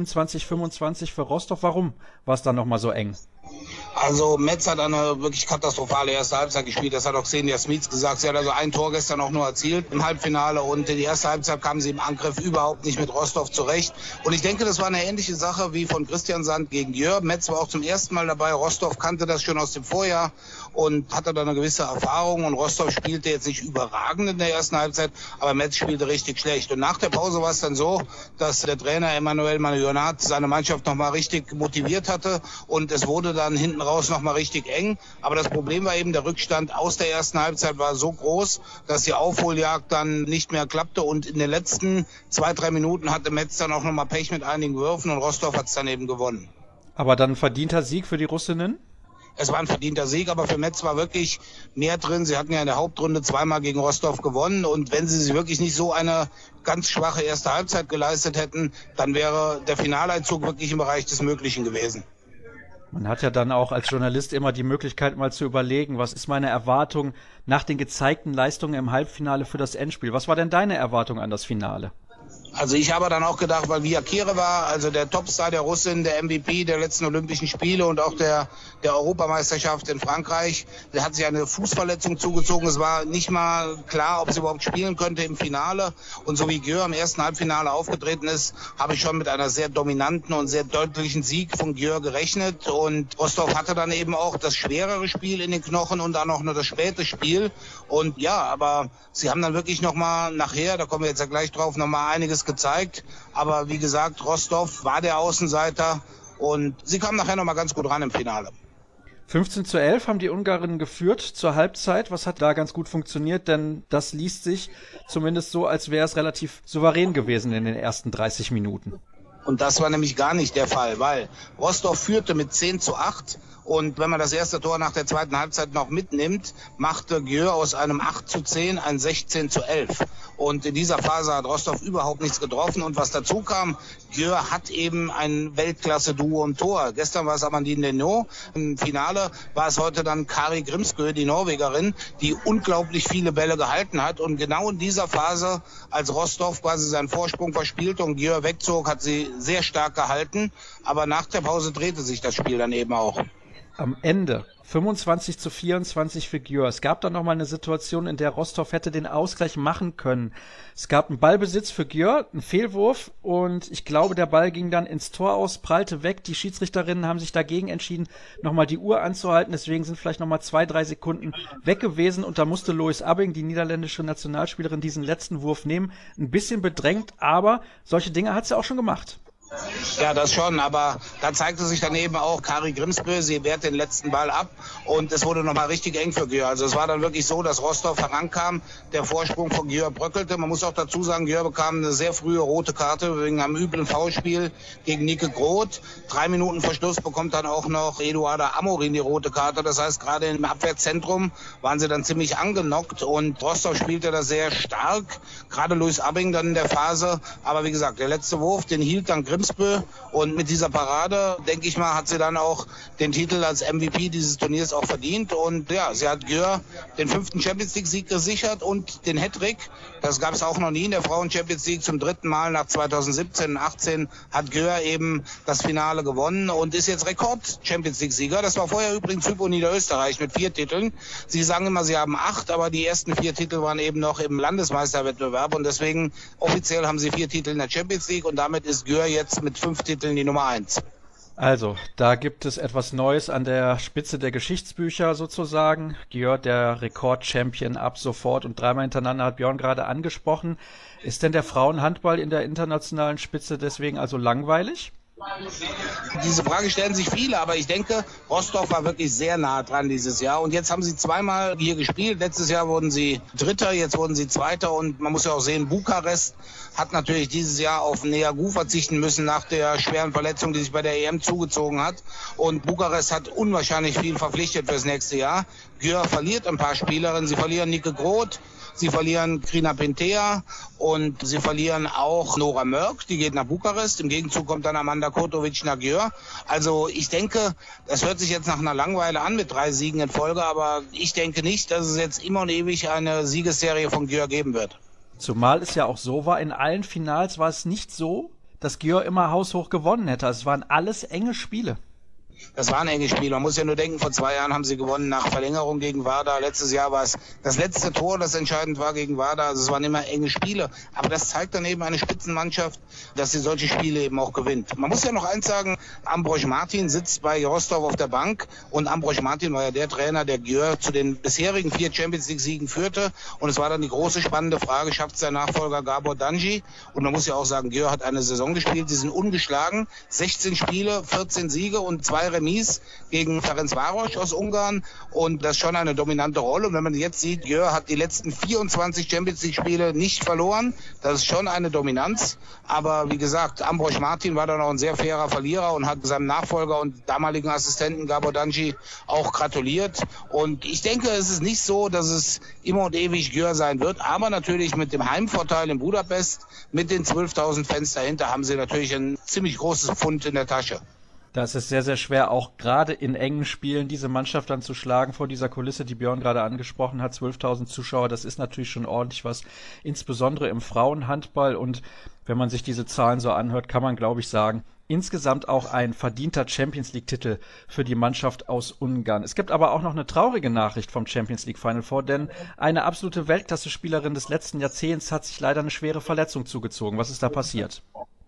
27-25 für Rostov. Warum war es dann nochmal so eng? Also Metz hat eine wirklich katastrophale erste Halbzeit gespielt, das hat auch Xenia Smits gesagt. Sie hat also ein Tor gestern auch nur erzielt im Halbfinale und in die erste Halbzeit kamen sie im Angriff überhaupt nicht mit Rostov zurecht. Und ich denke, das war eine ähnliche Sache wie von Kristiansand gegen Győr. Metz war auch zum ersten Mal dabei, Rostov kannte das schon aus dem Vorjahr und hatte da eine gewisse Erfahrung. Und Rostov spielte jetzt nicht überragend in der ersten Halbzeit, aber Metz spielte richtig schlecht. Und nach der Pause war es dann so, dass der Trainer Emmanuel Marionat seine Mannschaft nochmal richtig motiviert hatte und es wurde dann hinten raus nochmal richtig eng. Aber das Problem war eben, der Rückstand aus der ersten Halbzeit war so groß, dass die Aufholjagd dann nicht mehr klappte und in den letzten 2-3 Minuten hatte Metz dann auch nochmal Pech mit einigen Würfen und Rostov hat es dann eben gewonnen. Aber dann ein verdienter Sieg für die Russinnen? Es war ein verdienter Sieg, aber für Metz war wirklich mehr drin. Sie hatten ja in der Hauptrunde zweimal gegen Rostov gewonnen und wenn sie sich wirklich nicht so eine ganz schwache erste Halbzeit geleistet hätten, dann wäre der Finaleinzug wirklich im Bereich des Möglichen gewesen. Man hat ja dann auch als Journalist immer die Möglichkeit, mal zu überlegen, was ist meine Erwartung nach den gezeigten Leistungen im Halbfinale für das Endspiel? Was war denn deine Erwartung an das Finale? Also ich habe dann auch gedacht, weil Via Kireva, also der Topstar der Russin, der MVP der letzten Olympischen Spiele und auch der Europameisterschaft in Frankreich, der hat sich eine Fußverletzung zugezogen. Es war nicht mal klar, ob sie überhaupt spielen könnte im Finale. Und so wie Györ im ersten Halbfinale aufgetreten ist, habe ich schon mit einer sehr dominanten und sehr deutlichen Sieg von Györ gerechnet. Und Rostov hatte dann eben auch das schwerere Spiel in den Knochen und dann auch nur das späte Spiel. Und ja, aber sie haben dann wirklich nochmal nachher, da kommen wir jetzt ja gleich drauf, nochmal einiges gezeigt, aber wie gesagt, Rostov war der Außenseiter und sie kamen nachher nochmal ganz gut ran im Finale. 15:11 haben die Ungarinnen geführt zur Halbzeit. Was hat da ganz gut funktioniert? Denn das liest sich zumindest so, als wäre es relativ souverän gewesen in den ersten 30 Minuten. Und das war nämlich gar nicht der Fall, weil Rostov führte mit 10:8 und wenn man das erste Tor nach der zweiten Halbzeit noch mitnimmt, machte Györ aus einem 8:10 ein 16:11. Und in dieser Phase hat Rostov überhaupt nichts getroffen. Und was dazu kam, Györ hat eben ein Weltklasse-Duo im Tor. Gestern war es Amandine Lenot. Im Finale war es heute dann Kari Grimsbø, die Norwegerin, die unglaublich viele Bälle gehalten hat. Und genau in dieser Phase, als Rostov quasi seinen Vorsprung verspielte und Györ wegzog, hat sie sehr stark gehalten. Aber nach der Pause drehte sich das Spiel dann eben auch. Am Ende 25:24 für Györ. Es gab dann nochmal eine Situation, in der Rostov hätte den Ausgleich machen können. Es gab einen Ballbesitz für Györ, einen Fehlwurf und ich glaube, der Ball ging dann ins Tor aus, prallte weg. Die Schiedsrichterinnen haben sich dagegen entschieden, nochmal die Uhr anzuhalten. Deswegen sind vielleicht nochmal 2-3 Sekunden weg gewesen und da musste Lois Abbing, die niederländische Nationalspielerin, diesen letzten Wurf nehmen. Ein bisschen bedrängt, aber solche Dinge hat sie auch schon gemacht. Ja, das schon, aber da zeigte sich dann eben auch Kari Grimsbø, sie wehrt den letzten Ball ab und es wurde nochmal richtig eng für Györ. Also es war dann wirklich so, dass Rostov herankam, der Vorsprung von Györ bröckelte. Man muss auch dazu sagen, Györ bekam eine sehr frühe rote Karte wegen einem üblen Foulspiel gegen Nike Groth. 3 Minuten vor Schluss bekommt dann auch noch Eduarda Amorin die rote Karte. Das heißt, gerade im Abwehrzentrum waren sie dann ziemlich angenockt und Rostov spielte da sehr stark, gerade Lois Abbing dann in der Phase. Aber wie gesagt, der letzte Wurf, den hielt dann Grimsbø und mit dieser Parade, denke ich mal, hat sie dann auch den Titel als MVP dieses Turniers auch verdient und ja, sie hat Györ den 5. Champions-League-Sieg gesichert und den Hattrick, das gab es auch noch nie in der Frauen-Champions-League, zum 3. Mal nach 2017 und 18 hat Györ eben das Finale gewonnen und ist jetzt Rekord-Champions-League-Sieger. Das war vorher übrigens Hypo Niederösterreich mit 4 Titeln. Sie sagen immer, sie haben 8, aber die ersten 4 Titel waren eben noch im Landesmeisterwettbewerb und deswegen offiziell haben sie 4 Titel in der Champions-League und damit ist Györ jetzt mit 5 Titeln die Nummer 1. Also, da gibt es etwas Neues an der Spitze der Geschichtsbücher sozusagen. Györ, der Rekord-Champion ab sofort und 3-mal hintereinander, hat Björn gerade angesprochen. Ist denn der Frauenhandball in der internationalen Spitze deswegen also langweilig? Diese Frage stellen sich viele, aber ich denke, Rostov war wirklich sehr nah dran dieses Jahr. Und jetzt haben sie zweimal hier gespielt. Letztes Jahr wurden sie Dritter, jetzt wurden sie Zweiter. Und man muss ja auch sehen, Bukarest hat natürlich dieses Jahr auf Neagu verzichten müssen nach der schweren Verletzung, die sich bei der EM zugezogen hat. Und Bukarest hat unwahrscheinlich viel verpflichtet fürs nächste Jahr. Györ verliert ein paar Spielerinnen. Sie verlieren Nike Groth. Sie verlieren Krina Pintea und sie verlieren auch Nora Mörk, die geht nach Bukarest. Im Gegenzug kommt dann Amanda Kotovic nach Györ. Also ich denke, das hört sich jetzt nach einer Langeweile an mit 3 Siegen in Folge, aber ich denke nicht, dass es jetzt immer und ewig eine Siegesserie von Györ geben wird. Zumal es ja auch so war, in allen Finals war es nicht so, dass Györ immer haushoch gewonnen hätte. Es waren alles enge Spiele. Das war ein enges Spiel. Man muss ja nur denken, vor 2 Jahren haben sie gewonnen nach Verlängerung gegen Werder. Letztes Jahr war es das letzte Tor, das entscheidend war gegen Werder. Also es waren immer enge Spiele. Aber das zeigt dann eben eine Spitzenmannschaft, dass sie solche Spiele eben auch gewinnt. Man muss ja noch eins sagen, Ambrosch Martin sitzt bei Rostov auf der Bank. Und Ambrosch Martin war ja der Trainer, der Győr zu den bisherigen 4 Champions-League-Siegen führte. Und es war dann die große spannende Frage, schafft sein Nachfolger Gábor Danji? Und man muss ja auch sagen, Győr hat eine Saison gespielt, sie sind ungeschlagen. 16 Spiele, 14 Siege und 2 Remis gegen Ferencváros aus Ungarn. Und das ist schon eine dominante Rolle. Und wenn man jetzt sieht, Győr hat die letzten 24 Champions-League-Spiele nicht verloren. Das ist schon eine Dominanz. Aber wie gesagt, Ambrosch Martin war dann auch ein sehr fairer Verlierer und hat seinem Nachfolger und damaligen Assistenten Gábor Danji auch gratuliert. Und ich denke, es ist nicht so, dass es immer und ewig Győr sein wird. Aber natürlich mit dem Heimvorteil in Budapest, mit den 12.000 Fans dahinter, haben sie natürlich ein ziemlich großes Pfund in der Tasche. Da ist es sehr, sehr schwer, auch gerade in engen Spielen diese Mannschaft dann zu schlagen vor dieser Kulisse, die Björn gerade angesprochen hat. 12.000 Zuschauer, das ist natürlich schon ordentlich was, insbesondere im Frauenhandball. Und wenn man sich diese Zahlen so anhört, kann man, glaube ich, sagen, insgesamt auch ein verdienter Champions-League-Titel für die Mannschaft aus Ungarn. Es gibt aber auch noch eine traurige Nachricht vom Champions League Final Four, denn eine absolute Weltklasse-Spielerin des letzten Jahrzehnts hat sich leider eine schwere Verletzung zugezogen. Was ist da passiert?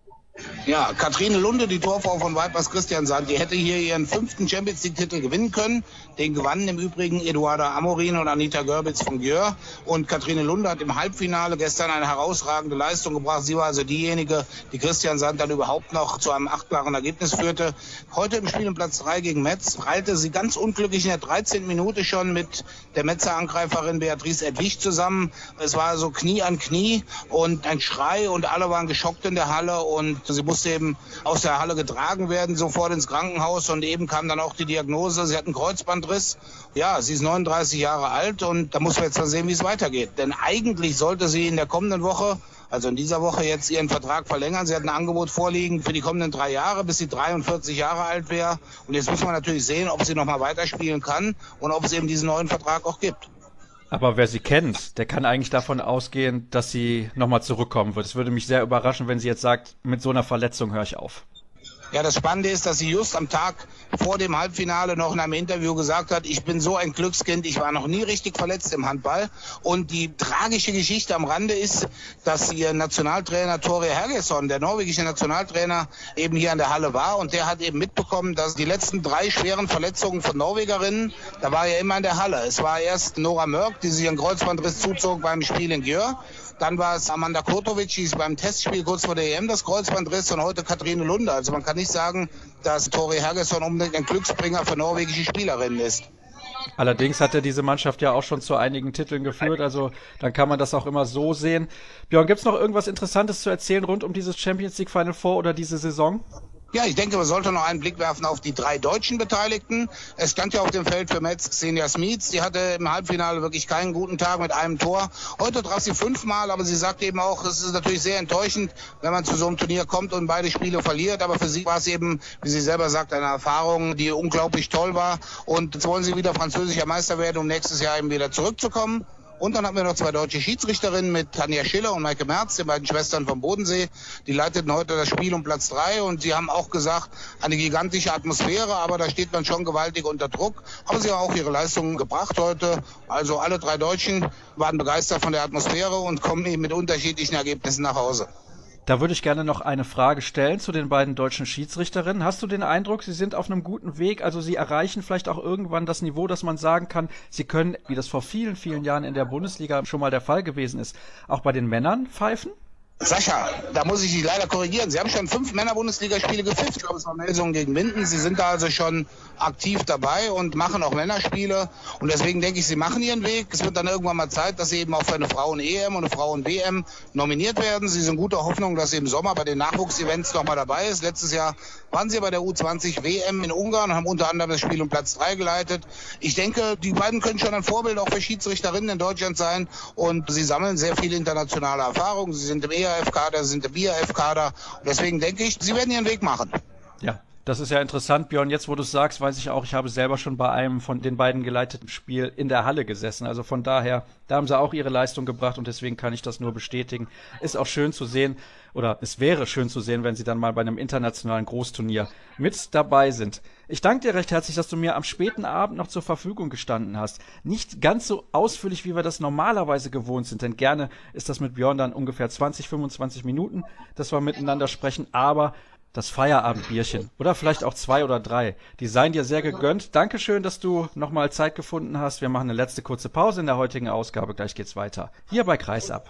Ja, Katrine Lunde, die Torfrau von Vipers Kristiansand, die hätte hier ihren 5. Champions-League-Titel gewinnen können. Den gewannen im Übrigen Eduarda Amorin und Anita Görbitz von Győr. Und Katrine Lunde hat im Halbfinale gestern eine herausragende Leistung gebracht. Sie war also diejenige, die Kristiansand dann überhaupt noch zu einem achtbaren Ergebnis führte. Heute im Spiel um Platz 3 gegen Metz prallte sie ganz unglücklich in der 13. Minute schon mit der Metzer Angreiferin Beatrice Edwig zusammen. Es war so Knie an Knie und ein Schrei und alle waren geschockt in der Halle und sie musste eben aus der Halle getragen werden, sofort ins Krankenhaus und eben kam dann auch die Diagnose, sie hat einen Kreuzbandriss. Ja, sie ist 39 Jahre alt und da muss man jetzt mal sehen, wie es weitergeht. Denn eigentlich sollte sie in der kommenden Woche, also in dieser Woche jetzt ihren Vertrag verlängern. Sie hat ein Angebot vorliegen für die kommenden 3 Jahre, bis sie 43 Jahre alt wäre. Und jetzt muss man natürlich sehen, ob sie nochmal weiterspielen kann und ob es eben diesen neuen Vertrag auch gibt. Aber wer sie kennt, der kann eigentlich davon ausgehen, dass sie nochmal zurückkommen wird. Es würde mich sehr überraschen, wenn sie jetzt sagt, mit so einer Verletzung höre ich auf. Ja, das Spannende ist, dass sie just am Tag vor dem Halbfinale noch in einem Interview gesagt hat, ich bin so ein Glückskind, ich war noch nie richtig verletzt im Handball. Und die tragische Geschichte am Rande ist, dass ihr Nationaltrainer Tore Hergesson, der norwegische Nationaltrainer, eben hier an der Halle war. Und der hat eben mitbekommen, dass die letzten 3 schweren Verletzungen von Norwegerinnen, da war er immer in der Halle. Es war erst Nora Mörk, die sich einen Kreuzbandriss zuzog beim Spiel in Győr. Dann war es Amanda Kurtovic, die ist beim Testspiel kurz vor der EM das Kreuzbandriss und heute Katrine Lunde. Also man kann nicht sagen, dass Tore Hergesson unbedingt ein Glücksbringer für norwegische Spielerinnen ist. Allerdings hat er diese Mannschaft ja auch schon zu einigen Titeln geführt, also dann kann man das auch immer so sehen. Björn, gibt's noch irgendwas Interessantes zu erzählen rund um dieses Champions League Final Four oder diese Saison? Ja, ich denke, man sollte noch einen Blick werfen auf die 3 deutschen Beteiligten. Es stand ja auf dem Feld für Metz Xenia Smits. Die hatte im Halbfinale wirklich keinen guten Tag mit einem Tor. Heute traf sie 5-mal, aber sie sagt eben auch, es ist natürlich sehr enttäuschend, wenn man zu so einem Turnier kommt und beide Spiele verliert. Aber für sie war es eben, wie sie selber sagt, eine Erfahrung, die unglaublich toll war. Und jetzt wollen sie wieder französischer Meister werden, um nächstes Jahr eben wieder zurückzukommen. Und dann haben wir noch 2 deutsche Schiedsrichterinnen mit Tanja Schiller und Maike Merz, den beiden Schwestern vom Bodensee. Die leiteten heute das Spiel um Platz 3 und sie haben auch gesagt, eine gigantische Atmosphäre, aber da steht man schon gewaltig unter Druck. Aber sie haben auch ihre Leistungen gebracht heute. Also alle 3 Deutschen waren begeistert von der Atmosphäre und kommen eben mit unterschiedlichen Ergebnissen nach Hause. Da würde ich gerne noch eine Frage stellen zu den beiden deutschen Schiedsrichterinnen. Hast du den Eindruck, sie sind auf einem guten Weg? Also sie erreichen vielleicht auch irgendwann das Niveau, dass man sagen kann, sie können, wie das vor vielen, vielen Jahren in der Bundesliga schon mal der Fall gewesen ist, auch bei den Männern pfeifen? Sascha, da muss ich dich leider korrigieren. Sie haben schon 5 Männer-Bundesliga-Spiele gepfiffen. Ich glaube, es war Melsungen gegen Minden. Sie sind da also schon aktiv dabei und machen auch Männerspiele. Und deswegen denke ich, sie machen ihren Weg. Es wird dann irgendwann mal Zeit, dass sie eben auch für eine Frauen-EM und eine Frauen-WM nominiert werden. Sie sind guter Hoffnung, dass sie im Sommer bei den Nachwuchsevents nochmal dabei ist. Letztes Jahr waren sie bei der U20-WM in Ungarn und haben unter anderem das Spiel um Platz 3 geleitet. Ich denke, die beiden können schon ein Vorbild auch für Schiedsrichterinnen in Deutschland sein. Und sie sammeln sehr viel internationale Erfahrung. Sie sind im ERF-Kader, sind im IAF-Kader. Und deswegen denke ich, sie werden ihren Weg machen. Ja, Das ist ja interessant, Björn. Jetzt, wo du es sagst, weiß ich auch, ich habe selber schon bei einem von den beiden geleiteten Spiel in der Halle gesessen. Also von daher, da haben sie auch ihre Leistung gebracht und deswegen kann ich das nur bestätigen. Ist auch schön zu sehen, oder es wäre schön zu sehen, wenn sie dann mal bei einem internationalen Großturnier mit dabei sind. Ich danke dir recht herzlich, dass du mir am späten Abend noch zur Verfügung gestanden hast. Nicht ganz so ausführlich, wie wir das normalerweise gewohnt sind, denn gerne ist das mit Björn dann ungefähr 20, 25 Minuten, dass wir miteinander sprechen, aber das Feierabendbierchen oder vielleicht auch 2 oder 3, die seien dir sehr gegönnt. Dankeschön, dass du nochmal Zeit gefunden hast. Wir machen eine letzte kurze Pause in der heutigen Ausgabe. Gleich geht's weiter. Hier bei Kreisab.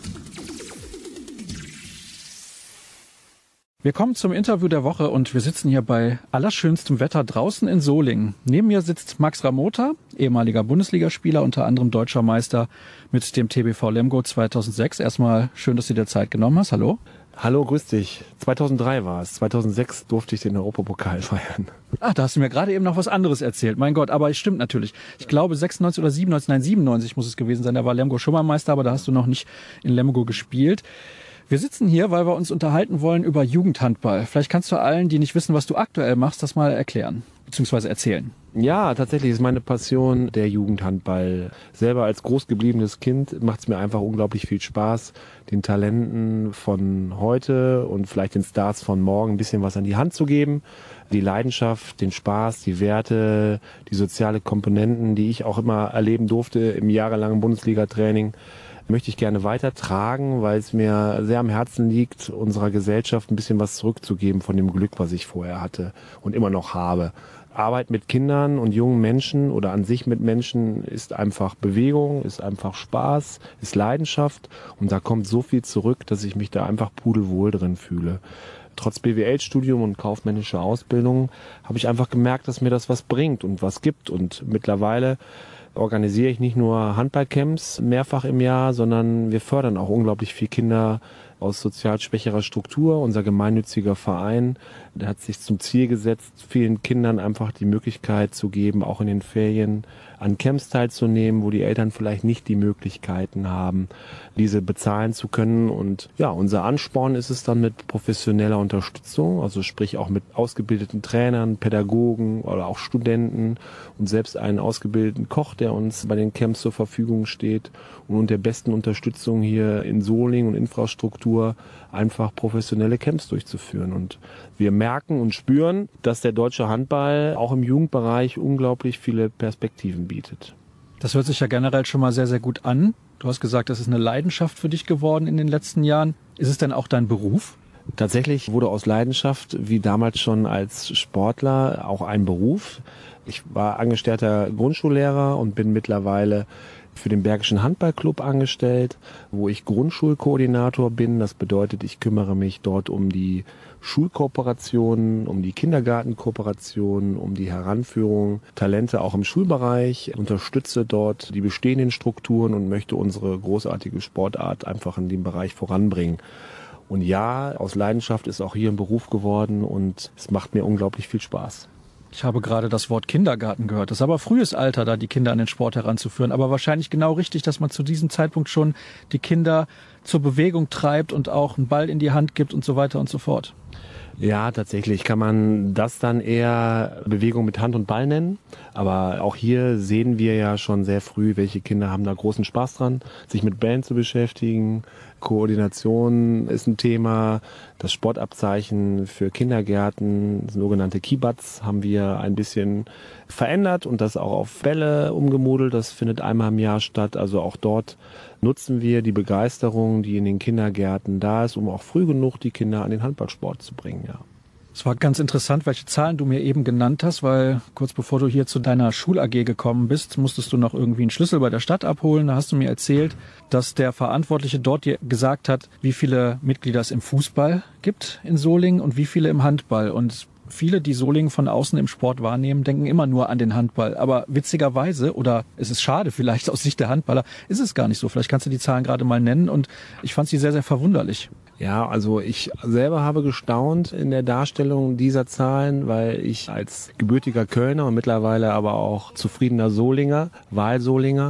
Wir kommen zum Interview der Woche und wir sitzen hier bei allerschönstem Wetter draußen in Solingen. Neben mir sitzt Max Ramota, ehemaliger Bundesligaspieler, unter anderem Deutscher Meister mit dem TBV Lemgo 2006. Erstmal schön, dass du dir Zeit genommen hast. Hallo. Hallo, grüß dich. 2003 war es. 2006 durfte ich den Europapokal feiern. Ah, da hast du mir gerade eben noch was anderes erzählt. Mein Gott, aber es stimmt natürlich. Ich glaube 96 oder 97, nein 97 muss es gewesen sein. Da war Lemgo schon mal Meister, aber da hast du noch nicht in Lemgo gespielt. Wir sitzen hier, weil wir uns unterhalten wollen über Jugendhandball. Vielleicht kannst du allen, die nicht wissen, was du aktuell machst, das mal erklären bzw. erzählen. Ja, tatsächlich ist meine Passion der Jugendhandball. Selber als großgebliebenes Kind macht es mir einfach unglaublich viel Spaß, den Talenten von heute und vielleicht den Stars von morgen ein bisschen was an die Hand zu geben. Die Leidenschaft, den Spaß, die Werte, die soziale Komponenten, die ich auch immer erleben durfte im jahrelangen Bundesliga-Training, möchte ich gerne weitertragen, weil es mir sehr am Herzen liegt, unserer Gesellschaft ein bisschen was zurückzugeben von dem Glück, was ich vorher hatte und immer noch habe. Arbeit mit Kindern und jungen Menschen oder an sich mit Menschen ist einfach Bewegung, ist einfach Spaß, ist Leidenschaft und da kommt so viel zurück, dass ich mich da einfach pudelwohl drin fühle. Trotz BWL-Studium und kaufmännischer Ausbildung habe ich einfach gemerkt, dass mir das was bringt und was gibt und mittlerweile organisiere ich nicht nur Handballcamps mehrfach im Jahr, sondern wir fördern auch unglaublich viele Kinder aus sozial schwächerer Struktur. Unser gemeinnütziger Verein, der hat sich zum Ziel gesetzt, vielen Kindern einfach die Möglichkeit zu geben, auch in den Ferien an Camps teilzunehmen, wo die Eltern vielleicht nicht die Möglichkeiten haben, diese bezahlen zu können. Und ja, unser Ansporn ist es dann mit professioneller Unterstützung, also sprich auch mit ausgebildeten Trainern, Pädagogen oder auch Studenten und selbst einen ausgebildeten Koch, der uns bei den Camps zur Verfügung steht und unter der besten Unterstützung hier in Solingen und Infrastruktur einfach professionelle Camps durchzuführen. Und wir merken und spüren, dass der deutsche Handball auch im Jugendbereich unglaublich viele Perspektiven bietet. Das hört sich ja generell schon mal sehr, sehr gut an. Du hast gesagt, das ist eine Leidenschaft für dich geworden in den letzten Jahren. Ist es denn auch dein Beruf? Tatsächlich wurde aus Leidenschaft, wie damals schon als Sportler, auch ein Beruf. Ich war angestellter Grundschullehrer und bin mittlerweile für den Bergischen Handballclub angestellt, wo ich Grundschulkoordinator bin. Das bedeutet, ich kümmere mich dort um die Schulkooperationen, um die Kindergartenkooperationen, um die Heranführung Talente auch im Schulbereich, unterstütze dort die bestehenden Strukturen und möchte unsere großartige Sportart einfach in dem Bereich voranbringen. Und ja, aus Leidenschaft ist auch hier ein Beruf geworden und es macht mir unglaublich viel Spaß. Ich habe gerade das Wort Kindergarten gehört. Das ist aber frühes Alter, da die Kinder an den Sport heranzuführen. Aber wahrscheinlich genau richtig, dass man zu diesem Zeitpunkt schon die Kinder zur Bewegung treibt und auch einen Ball in die Hand gibt und so weiter und so fort. Ja, tatsächlich kann man das dann eher Bewegung mit Hand und Ball nennen. Aber auch hier sehen wir ja schon sehr früh, welche Kinder haben da großen Spaß dran, sich mit Bällen zu beschäftigen. Koordination ist ein Thema. Das Sportabzeichen für Kindergärten, sogenannte Kibats, haben wir ein bisschen verändert und das auch auf Bälle umgemodelt. Das findet einmal im Jahr statt. Also auch dort nutzen wir die Begeisterung, die in den Kindergärten da ist, um auch früh genug die Kinder an den Handballsport zu bringen. Ja. Es war ganz interessant, welche Zahlen du mir eben genannt hast, weil kurz bevor du hier zu deiner Schul-AG gekommen bist, musstest du noch irgendwie einen Schlüssel bei der Stadt abholen. Da hast du mir erzählt, dass der Verantwortliche dort dir gesagt hat, wie viele Mitglieder es im Fußball gibt in Solingen und wie viele im Handball. Und viele, die Solingen von außen im Sport wahrnehmen, denken immer nur an den Handball. Aber witzigerweise, oder es ist schade vielleicht aus Sicht der Handballer, ist es gar nicht so. Vielleicht kannst du die Zahlen gerade mal nennen und ich fand sie sehr, sehr verwunderlich. Ja, also ich selber habe gestaunt in der Darstellung dieser Zahlen, weil ich als gebürtiger Kölner und mittlerweile aber auch zufriedener Solinger, Wahlsolinger,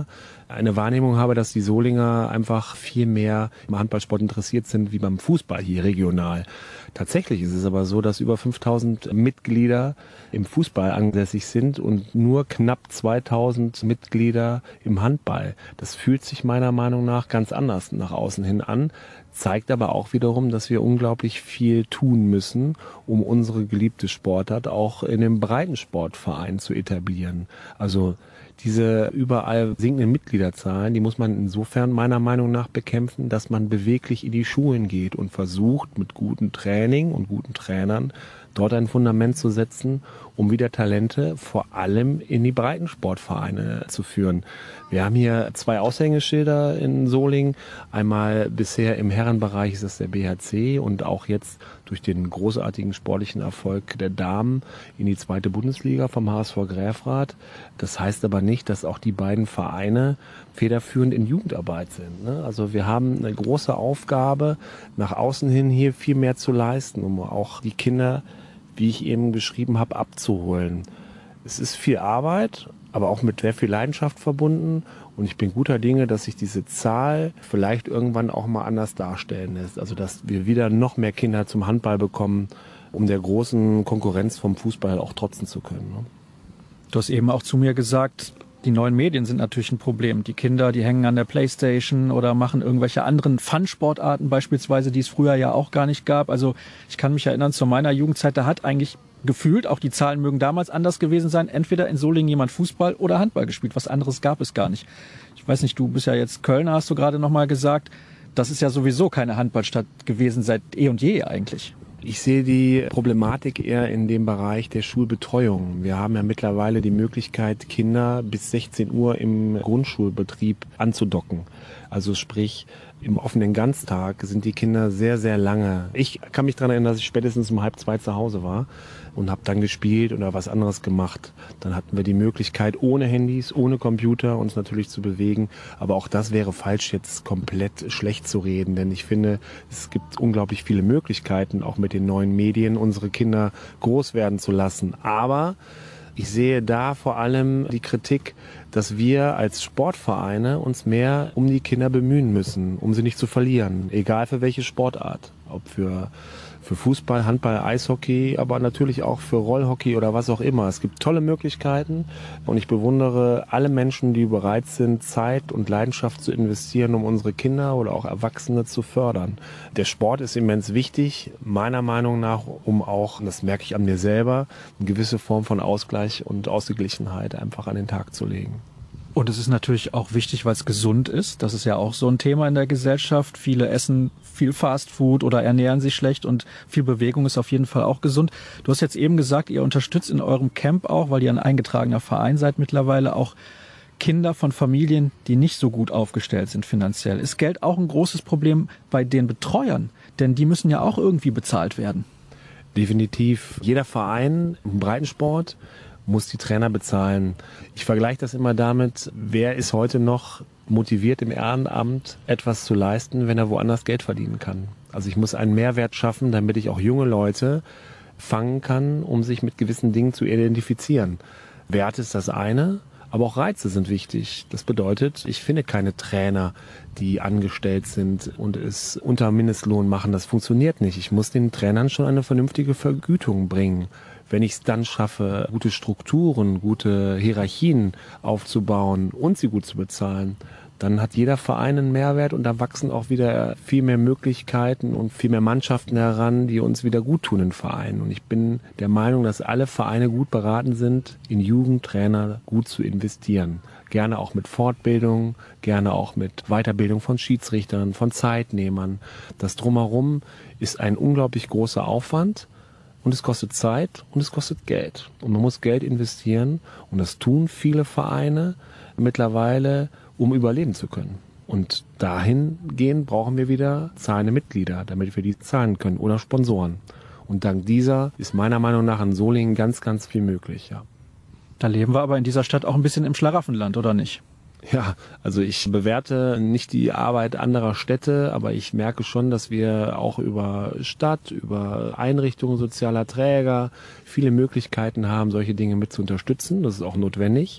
eine Wahrnehmung habe, dass die Solinger einfach viel mehr im Handballsport interessiert sind wie beim Fußball hier regional. Tatsächlich ist es aber so, dass über 5000 Mitglieder im Fußball ansässig sind und nur knapp 2000 Mitglieder im Handball. Das fühlt sich meiner Meinung nach ganz anders nach außen hin an, zeigt aber auch wiederum, dass wir unglaublich viel tun müssen, um unsere geliebte Sportart auch in dem Breitensportverein zu etablieren. Also diese überall sinkenden Mitgliederzahlen, die muss man insofern meiner Meinung nach bekämpfen, dass man beweglich in die Schulen geht und versucht, mit gutem Training und guten Trainern dort ein Fundament zu setzen, um wieder Talente vor allem in die Breitensportvereine zu führen. Wir haben hier 2 Aushängeschilder in Solingen. Einmal bisher im Herrenbereich ist das der BHC und auch jetzt durch den großartigen sportlichen Erfolg der Damen in die 2. Bundesliga vom HSV Gräfrath. Das heißt aber nicht, dass auch die beiden Vereine federführend in Jugendarbeit sind, ne? Also wir haben eine große Aufgabe, nach außen hin hier viel mehr zu leisten, um auch die Kinder, wie ich eben beschrieben habe, abzuholen. Es ist viel Arbeit, aber auch mit sehr viel Leidenschaft verbunden. Und ich bin guter Dinge, dass sich diese Zahl vielleicht irgendwann auch mal anders darstellen lässt. Also dass wir wieder noch mehr Kinder zum Handball bekommen, um der großen Konkurrenz vom Fußball auch trotzen zu können, ne? Du hast eben auch zu mir gesagt, die neuen Medien sind natürlich ein Problem. Die Kinder, die hängen an der Playstation oder machen irgendwelche anderen Fun-Sportarten beispielsweise, die es früher ja auch gar nicht gab. Also ich kann mich erinnern, zu meiner Jugendzeit, da hat eigentlich gefühlt, auch die Zahlen mögen damals anders gewesen sein, entweder in Solingen jemand Fußball oder Handball gespielt. Was anderes gab es gar nicht. Ich weiß nicht, du bist ja jetzt Kölner, hast du gerade nochmal gesagt. Das ist ja sowieso keine Handballstadt gewesen seit eh und je eigentlich. Ich sehe die Problematik eher in dem Bereich der Schulbetreuung. Wir haben ja mittlerweile die Möglichkeit, Kinder bis 16 Uhr im Grundschulbetrieb anzudocken. Also sprich, im offenen Ganztag sind die Kinder sehr, sehr lange. Ich kann mich daran erinnern, dass ich spätestens um 1:30 zu Hause war und habe dann gespielt oder was anderes gemacht. Dann hatten wir die Möglichkeit, ohne Handys, ohne Computer uns natürlich zu bewegen. Aber auch das wäre falsch, jetzt komplett schlecht zu reden. Denn ich finde, es gibt unglaublich viele Möglichkeiten, auch mit den neuen Medien unsere Kinder groß werden zu lassen. Aber ich sehe da vor allem die Kritik, dass wir als Sportvereine uns mehr um die Kinder bemühen müssen, um sie nicht zu verlieren, egal für welche Sportart. Ob für Fußball, Handball, Eishockey, aber natürlich auch für Rollhockey oder was auch immer. Es gibt tolle Möglichkeiten und ich bewundere alle Menschen, die bereit sind, Zeit und Leidenschaft zu investieren, um unsere Kinder oder auch Erwachsene zu fördern. Der Sport ist immens wichtig, meiner Meinung nach, um auch, und das merke ich an mir selber, eine gewisse Form von Ausgleich und Ausgeglichenheit einfach an den Tag zu legen. Und es ist natürlich auch wichtig, weil es gesund ist. Das ist ja auch so ein Thema in der Gesellschaft. Viele essen viel Fastfood oder ernähren sich schlecht und viel Bewegung ist auf jeden Fall auch gesund. Du hast jetzt eben gesagt, ihr unterstützt in eurem Camp auch, weil ihr ein eingetragener Verein seid mittlerweile, auch Kinder von Familien, die nicht so gut aufgestellt sind finanziell. Ist Geld auch ein großes Problem bei den Betreuern? Denn die müssen ja auch irgendwie bezahlt werden. Definitiv. Jeder Verein im Breitensport muss die Trainer bezahlen. Ich vergleiche das immer damit, wer ist heute noch motiviert im Ehrenamt etwas zu leisten, wenn er woanders Geld verdienen kann. Also ich muss einen Mehrwert schaffen, damit ich auch junge Leute fangen kann, um sich mit gewissen Dingen zu identifizieren. Wert ist das eine, aber auch Reize sind wichtig. Das bedeutet, ich finde keine Trainer, die angestellt sind und es unter Mindestlohn machen. Das funktioniert nicht. Ich muss den Trainern schon eine vernünftige Vergütung bringen. Wenn ich es dann schaffe, gute Strukturen, gute Hierarchien aufzubauen und sie gut zu bezahlen, dann hat jeder Verein einen Mehrwert und da wachsen auch wieder viel mehr Möglichkeiten und viel mehr Mannschaften heran, die uns wieder gut tun in Vereinen. Und ich bin der Meinung, dass alle Vereine gut beraten sind, in Jugendtrainer gut zu investieren. Gerne auch mit Fortbildung, gerne auch mit Weiterbildung von Schiedsrichtern, von Zeitnehmern. Das Drumherum ist ein unglaublich großer Aufwand. Und es kostet Zeit und es kostet Geld. Und man muss Geld investieren. Und das tun viele Vereine mittlerweile, um überleben zu können. Und dahingehend brauchen wir wieder zahlende Mitglieder, damit wir die zahlen können oder Sponsoren. Und dank dieser ist meiner Meinung nach in Solingen ganz, ganz viel möglich, ja. Da leben wir aber in dieser Stadt auch ein bisschen im Schlaraffenland, oder nicht? Ja, also ich bewerte nicht die Arbeit anderer Städte, aber ich merke schon, dass wir auch über Stadt, über Einrichtungen sozialer Träger viele Möglichkeiten haben, solche Dinge mit zu unterstützen. Das ist auch notwendig.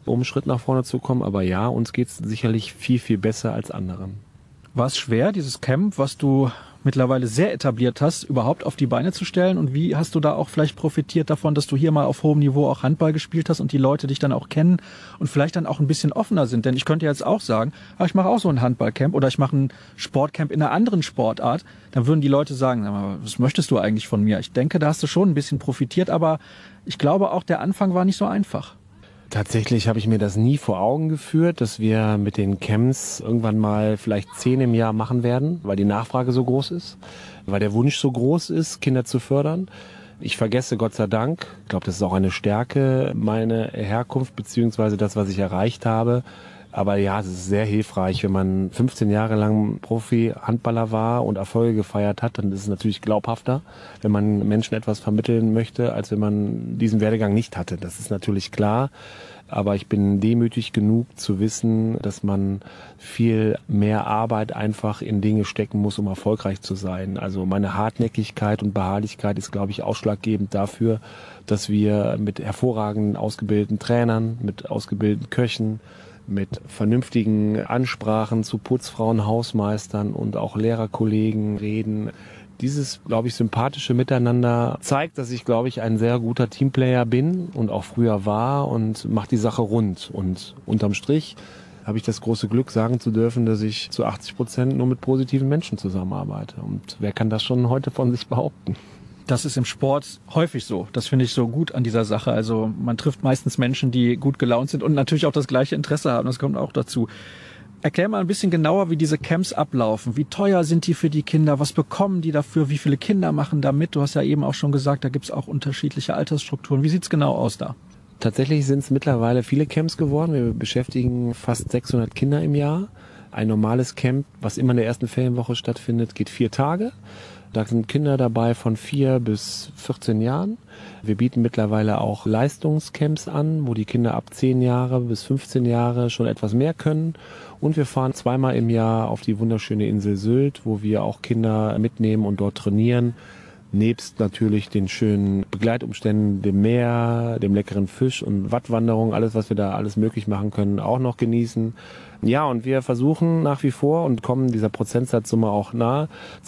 um einen Schritt nach vorne zu kommen. Aber ja, uns geht es sicherlich viel, viel besser als anderen. War es schwer, dieses Camp, was du mittlerweile sehr etabliert hast, überhaupt auf die Beine zu stellen? Und wie hast du da auch vielleicht profitiert davon, dass du hier mal auf hohem Niveau auch Handball gespielt hast und die Leute dich dann auch kennen und vielleicht dann auch ein bisschen offener sind? Denn ich könnte jetzt auch sagen, ich mache auch so ein Handballcamp oder ich mache ein Sportcamp in einer anderen Sportart. Dann würden die Leute sagen, was möchtest du eigentlich von mir? Ich denke, da hast du schon ein bisschen profitiert, aber ich glaube auch, der Anfang war nicht so einfach. Tatsächlich habe ich mir das nie vor Augen geführt, dass wir mit den Camps irgendwann mal vielleicht 10 im Jahr machen werden, weil die Nachfrage so groß ist, weil der Wunsch so groß ist, Kinder zu fördern. Ich vergesse Gott sei Dank, ich glaube, das ist auch eine Stärke, meine Herkunft beziehungsweise das, was ich erreicht habe. Aber ja, es ist sehr hilfreich, wenn man 15 Jahre lang Profi-Handballer war und Erfolge gefeiert hat, dann ist es natürlich glaubhafter, wenn man Menschen etwas vermitteln möchte, als wenn man diesen Werdegang nicht hatte. Das ist natürlich klar. Aber ich bin demütig genug zu wissen, dass man viel mehr Arbeit einfach in Dinge stecken muss, um erfolgreich zu sein. Also meine Hartnäckigkeit und Beharrlichkeit ist, glaube ich, ausschlaggebend dafür, dass wir mit hervorragenden ausgebildeten Trainern, mit ausgebildeten Köchen, mit vernünftigen Ansprachen zu Putzfrauen, Hausmeistern und auch Lehrerkollegen reden. Dieses, glaube ich, sympathische Miteinander zeigt, dass ich, glaube ich, ein sehr guter Teamplayer bin und auch früher war und macht die Sache rund. Und unterm Strich habe ich das große Glück, sagen zu dürfen, dass ich zu 80% nur mit positiven Menschen zusammenarbeite. Und wer kann das schon heute von sich behaupten? Das ist im Sport häufig so. Das finde ich so gut an dieser Sache. Also man trifft meistens Menschen, die gut gelaunt sind und natürlich auch das gleiche Interesse haben. Das kommt auch dazu. Erklär mal ein bisschen genauer, wie diese Camps ablaufen. Wie teuer sind die für die Kinder? Was bekommen die dafür? Wie viele Kinder machen da mit? Du hast ja eben auch schon gesagt, da gibt es auch unterschiedliche Altersstrukturen. Wie sieht's genau aus da? Tatsächlich sind es mittlerweile viele Camps geworden. Wir beschäftigen fast 600 Kinder im Jahr. Ein normales Camp, was immer in der ersten Ferienwoche stattfindet, geht 4 Tage. Da sind Kinder dabei von 4 bis 14 Jahren. Wir bieten mittlerweile auch Leistungscamps an, wo die Kinder ab 10 Jahre bis 15 Jahre schon etwas mehr können. Und wir fahren 2-mal im Jahr auf die wunderschöne Insel Sylt, wo wir auch Kinder mitnehmen und dort trainieren. Nebst natürlich den schönen Begleitumständen, dem Meer, dem leckeren Fisch und Wattwanderung, alles, was wir da alles möglich machen können, auch noch genießen. Ja, und wir versuchen nach wie vor und kommen dieser Prozentsatzsumme auch nahe,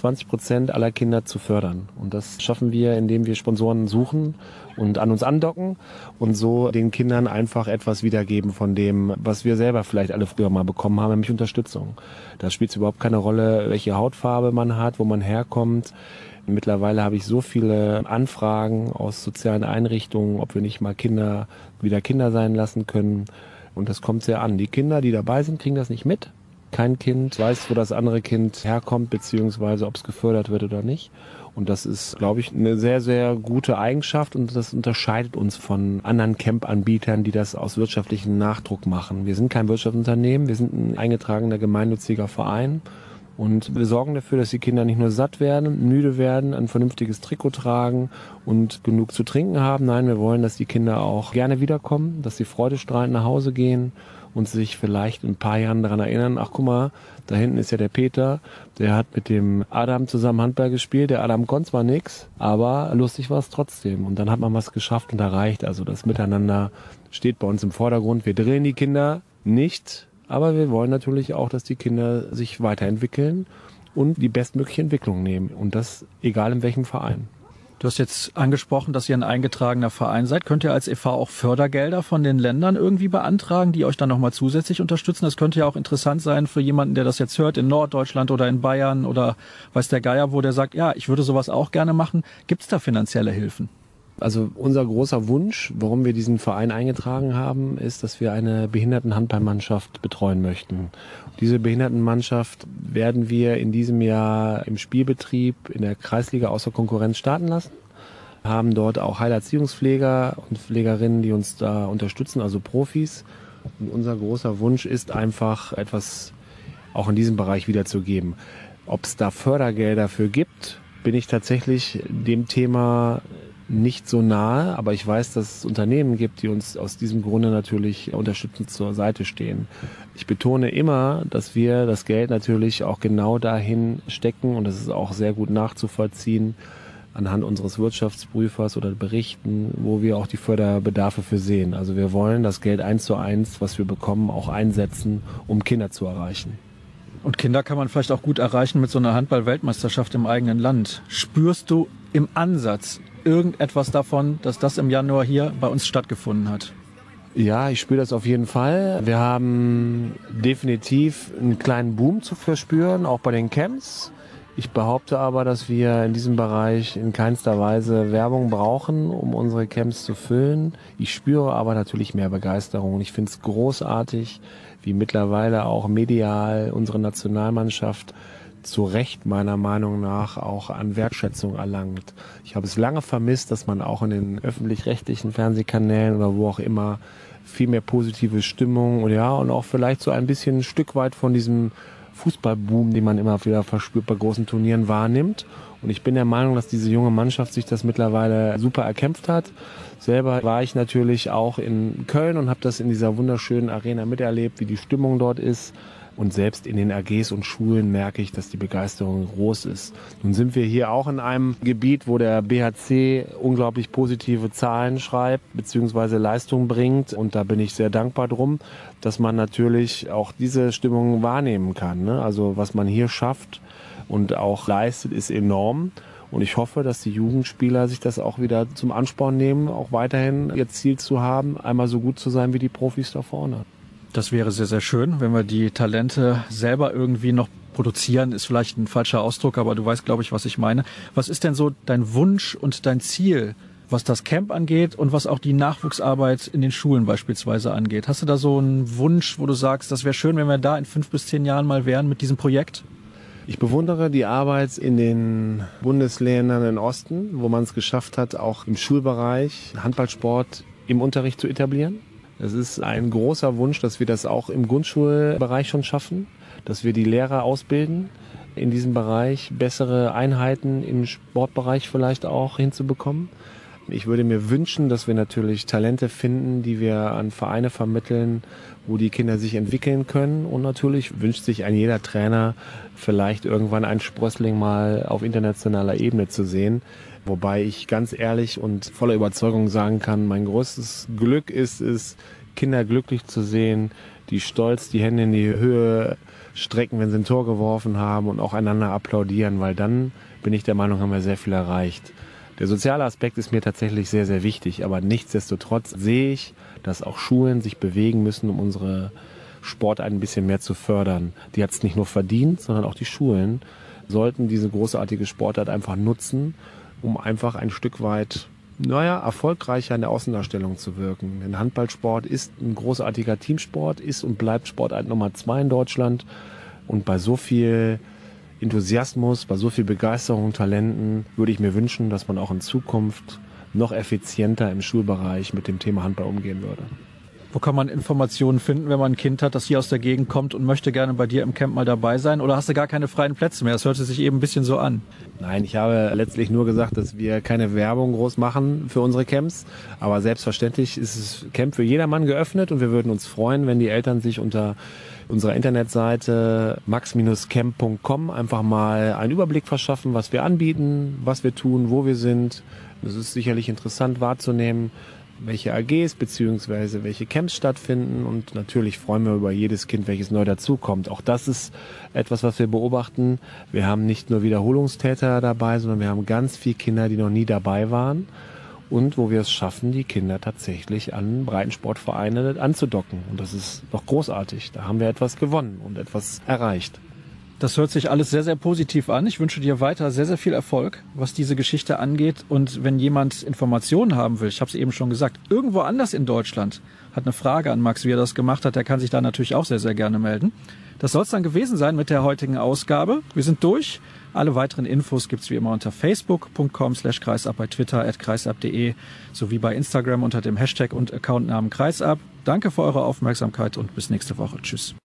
20% aller Kinder zu fördern. Und das schaffen wir, indem wir Sponsoren suchen und an uns andocken und so den Kindern einfach etwas wiedergeben von dem, was wir selber vielleicht alle früher mal bekommen haben, nämlich Unterstützung. Da spielt es überhaupt keine Rolle, welche Hautfarbe man hat, wo man herkommt. Mittlerweile habe ich so viele Anfragen aus sozialen Einrichtungen, ob wir nicht mal Kinder wieder Kinder sein lassen können. Und das kommt sehr an. Die Kinder, die dabei sind, kriegen das nicht mit. Kein Kind weiß, wo das andere Kind herkommt, beziehungsweise ob es gefördert wird oder nicht. Und das ist, glaube ich, eine sehr, sehr gute Eigenschaft und das unterscheidet uns von anderen Camp-Anbietern, die das aus wirtschaftlichem Nachdruck machen. Wir sind kein Wirtschaftsunternehmen, wir sind ein eingetragener gemeinnütziger Verein. Und wir sorgen dafür, dass die Kinder nicht nur satt werden, müde werden, ein vernünftiges Trikot tragen und genug zu trinken haben. Nein, wir wollen, dass die Kinder auch gerne wiederkommen, dass sie freudestrahlend nach Hause gehen und sich vielleicht in ein paar Jahren daran erinnern, ach guck mal, da hinten ist ja der Peter, der hat mit dem Adam zusammen Handball gespielt. Der Adam konnte zwar nix, aber lustig war es trotzdem. Und dann hat man was geschafft und erreicht. Also das Miteinander steht bei uns im Vordergrund. Wir drillen die Kinder nicht, aber wir wollen natürlich auch, dass die Kinder sich weiterentwickeln und die bestmögliche Entwicklung nehmen. Und das egal in welchem Verein. Du hast jetzt angesprochen, dass ihr ein eingetragener Verein seid. Könnt ihr als e.V. auch Fördergelder von den Ländern irgendwie beantragen, die euch dann nochmal zusätzlich unterstützen? Das könnte ja auch interessant sein für jemanden, der das jetzt hört, in Norddeutschland oder in Bayern oder weiß der Geier, wo der sagt, ja, ich würde sowas auch gerne machen. Gibt es da finanzielle Hilfen? Also unser großer Wunsch, warum wir diesen Verein eingetragen haben, ist, dass wir eine Behindertenhandballmannschaft betreuen möchten. Diese Behindertenmannschaft werden wir in diesem Jahr im Spielbetrieb in der Kreisliga außer Konkurrenz starten lassen. Haben dort auch Heilerziehungspfleger und Pflegerinnen, die uns da unterstützen, also Profis. Und unser großer Wunsch ist einfach, etwas auch in diesem Bereich wiederzugeben. Ob es da Fördergelder für gibt, bin ich tatsächlich dem Thema nicht so nahe, aber ich weiß, dass es Unternehmen gibt, die uns aus diesem Grunde natürlich unterstützend zur Seite stehen. Ich betone immer, dass wir das Geld natürlich auch genau dahin stecken und das ist auch sehr gut nachzuvollziehen, anhand unseres Wirtschaftsprüfers oder Berichten, wo wir auch die Förderbedarfe für sehen. Also wir wollen das Geld 1:1, was wir bekommen, auch einsetzen, um Kinder zu erreichen. Und Kinder kann man vielleicht auch gut erreichen mit so einer Handball-Weltmeisterschaft im eigenen Land. Spürst du im Ansatz irgendetwas davon, dass das im Januar hier bei uns stattgefunden hat? Ja, ich spüre das auf jeden Fall. Wir haben definitiv einen kleinen Boom zu verspüren, auch bei den Camps. Ich behaupte aber, dass wir in diesem Bereich in keinster Weise Werbung brauchen, um unsere Camps zu füllen. Ich spüre aber natürlich mehr Begeisterung und ich finde es großartig, wie mittlerweile auch medial unsere Nationalmannschaft zu Recht meiner Meinung nach auch an Wertschätzung erlangt. Ich habe es lange vermisst, dass man auch in den öffentlich-rechtlichen Fernsehkanälen oder wo auch immer viel mehr positive Stimmung und auch vielleicht so ein bisschen ein Stück weit von diesem Fußballboom, den man immer wieder verspürt bei großen Turnieren, wahrnimmt. Und ich bin der Meinung, dass diese junge Mannschaft sich das mittlerweile super erkämpft hat. Selber war ich natürlich auch in Köln und habe das in dieser wunderschönen Arena miterlebt, wie die Stimmung dort ist. Und selbst in den AGs und Schulen merke ich, dass die Begeisterung groß ist. Nun sind wir hier auch in einem Gebiet, wo der BHC unglaublich positive Zahlen schreibt bzw. Leistung bringt. Und da bin ich sehr dankbar drum, dass man natürlich auch diese Stimmung wahrnehmen kann, ne? Also was man hier schafft und auch leistet, ist enorm. Und ich hoffe, dass die Jugendspieler sich das auch wieder zum Ansporn nehmen, auch weiterhin ihr Ziel zu haben, einmal so gut zu sein wie die Profis da vorne. Das wäre sehr, sehr schön, wenn wir die Talente selber irgendwie noch produzieren, ist vielleicht ein falscher Ausdruck, aber du weißt, glaube ich, was ich meine. Was ist denn so dein Wunsch und dein Ziel, was das Camp angeht und was auch die Nachwuchsarbeit in den Schulen beispielsweise angeht? Hast du da so einen Wunsch, wo du sagst, das wäre schön, wenn wir da in 5 bis 10 Jahren mal wären mit diesem Projekt? Ich bewundere die Arbeit in den Bundesländern im Osten, wo man es geschafft hat, auch im Schulbereich Handballsport im Unterricht zu etablieren. Es ist ein großer Wunsch, dass wir das auch im Grundschulbereich schon schaffen, dass wir die Lehrer ausbilden, in diesem Bereich bessere Einheiten im Sportbereich vielleicht auch hinzubekommen. Ich würde mir wünschen, dass wir natürlich Talente finden, die wir an Vereine vermitteln, wo die Kinder sich entwickeln können. Und natürlich wünscht sich ein jeder Trainer vielleicht irgendwann einen Sprössling mal auf internationaler Ebene zu sehen. Wobei ich ganz ehrlich und voller Überzeugung sagen kann, mein größtes Glück ist es, Kinder glücklich zu sehen, die stolz die Hände in die Höhe strecken, wenn sie ein Tor geworfen haben und auch einander applaudieren, weil dann, bin ich der Meinung, haben wir sehr viel erreicht. Der soziale Aspekt ist mir tatsächlich sehr, sehr wichtig, aber nichtsdestotrotz sehe ich, dass auch Schulen sich bewegen müssen, um unsere Sport ein bisschen mehr zu fördern. Die hat es nicht nur verdient, sondern auch die Schulen sollten diese großartige Sportart einfach nutzen, um einfach ein Stück weit, erfolgreicher in der Außendarstellung zu wirken. Denn Handballsport ist ein großartiger Teamsport, ist und bleibt Sportart Nummer 2 in Deutschland. Und bei so viel Enthusiasmus, bei so viel Begeisterung und Talenten würde ich mir wünschen, dass man auch in Zukunft noch effizienter im Schulbereich mit dem Thema Handball umgehen würde. Wo kann man Informationen finden, wenn man ein Kind hat, das hier aus der Gegend kommt und möchte gerne bei dir im Camp mal dabei sein? Oder hast du gar keine freien Plätze mehr? Das hörte sich eben ein bisschen so an. Nein, ich habe letztlich nur gesagt, dass wir keine Werbung groß machen für unsere Camps. Aber selbstverständlich ist das Camp für jedermann geöffnet und wir würden uns freuen, wenn die Eltern sich unter unserer Internetseite max-camp.com einfach mal einen Überblick verschaffen, was wir anbieten, was wir tun, wo wir sind. Es ist sicherlich interessant wahrzunehmen, welche AGs bzw. welche Camps stattfinden und natürlich freuen wir über jedes Kind, welches neu dazukommt. Auch das ist etwas, was wir beobachten. Wir haben nicht nur Wiederholungstäter dabei, sondern wir haben ganz viele Kinder, die noch nie dabei waren und wo wir es schaffen, die Kinder tatsächlich an Breitensportvereine anzudocken. Und das ist doch großartig. Da haben wir etwas gewonnen und etwas erreicht. Das hört sich alles sehr, sehr positiv an. Ich wünsche dir weiter sehr, sehr viel Erfolg, was diese Geschichte angeht. Und wenn jemand Informationen haben will, ich habe es eben schon gesagt, irgendwo anders in Deutschland hat eine Frage an Max, wie er das gemacht hat, der kann sich da natürlich auch sehr, sehr gerne melden. Das soll es dann gewesen sein mit der heutigen Ausgabe. Wir sind durch. Alle weiteren Infos gibt's wie immer unter facebook.com/kreisab, bei Twitter @kreisab.de sowie bei Instagram unter dem Hashtag und Accountnamen Kreisab. Danke für eure Aufmerksamkeit und bis nächste Woche. Tschüss.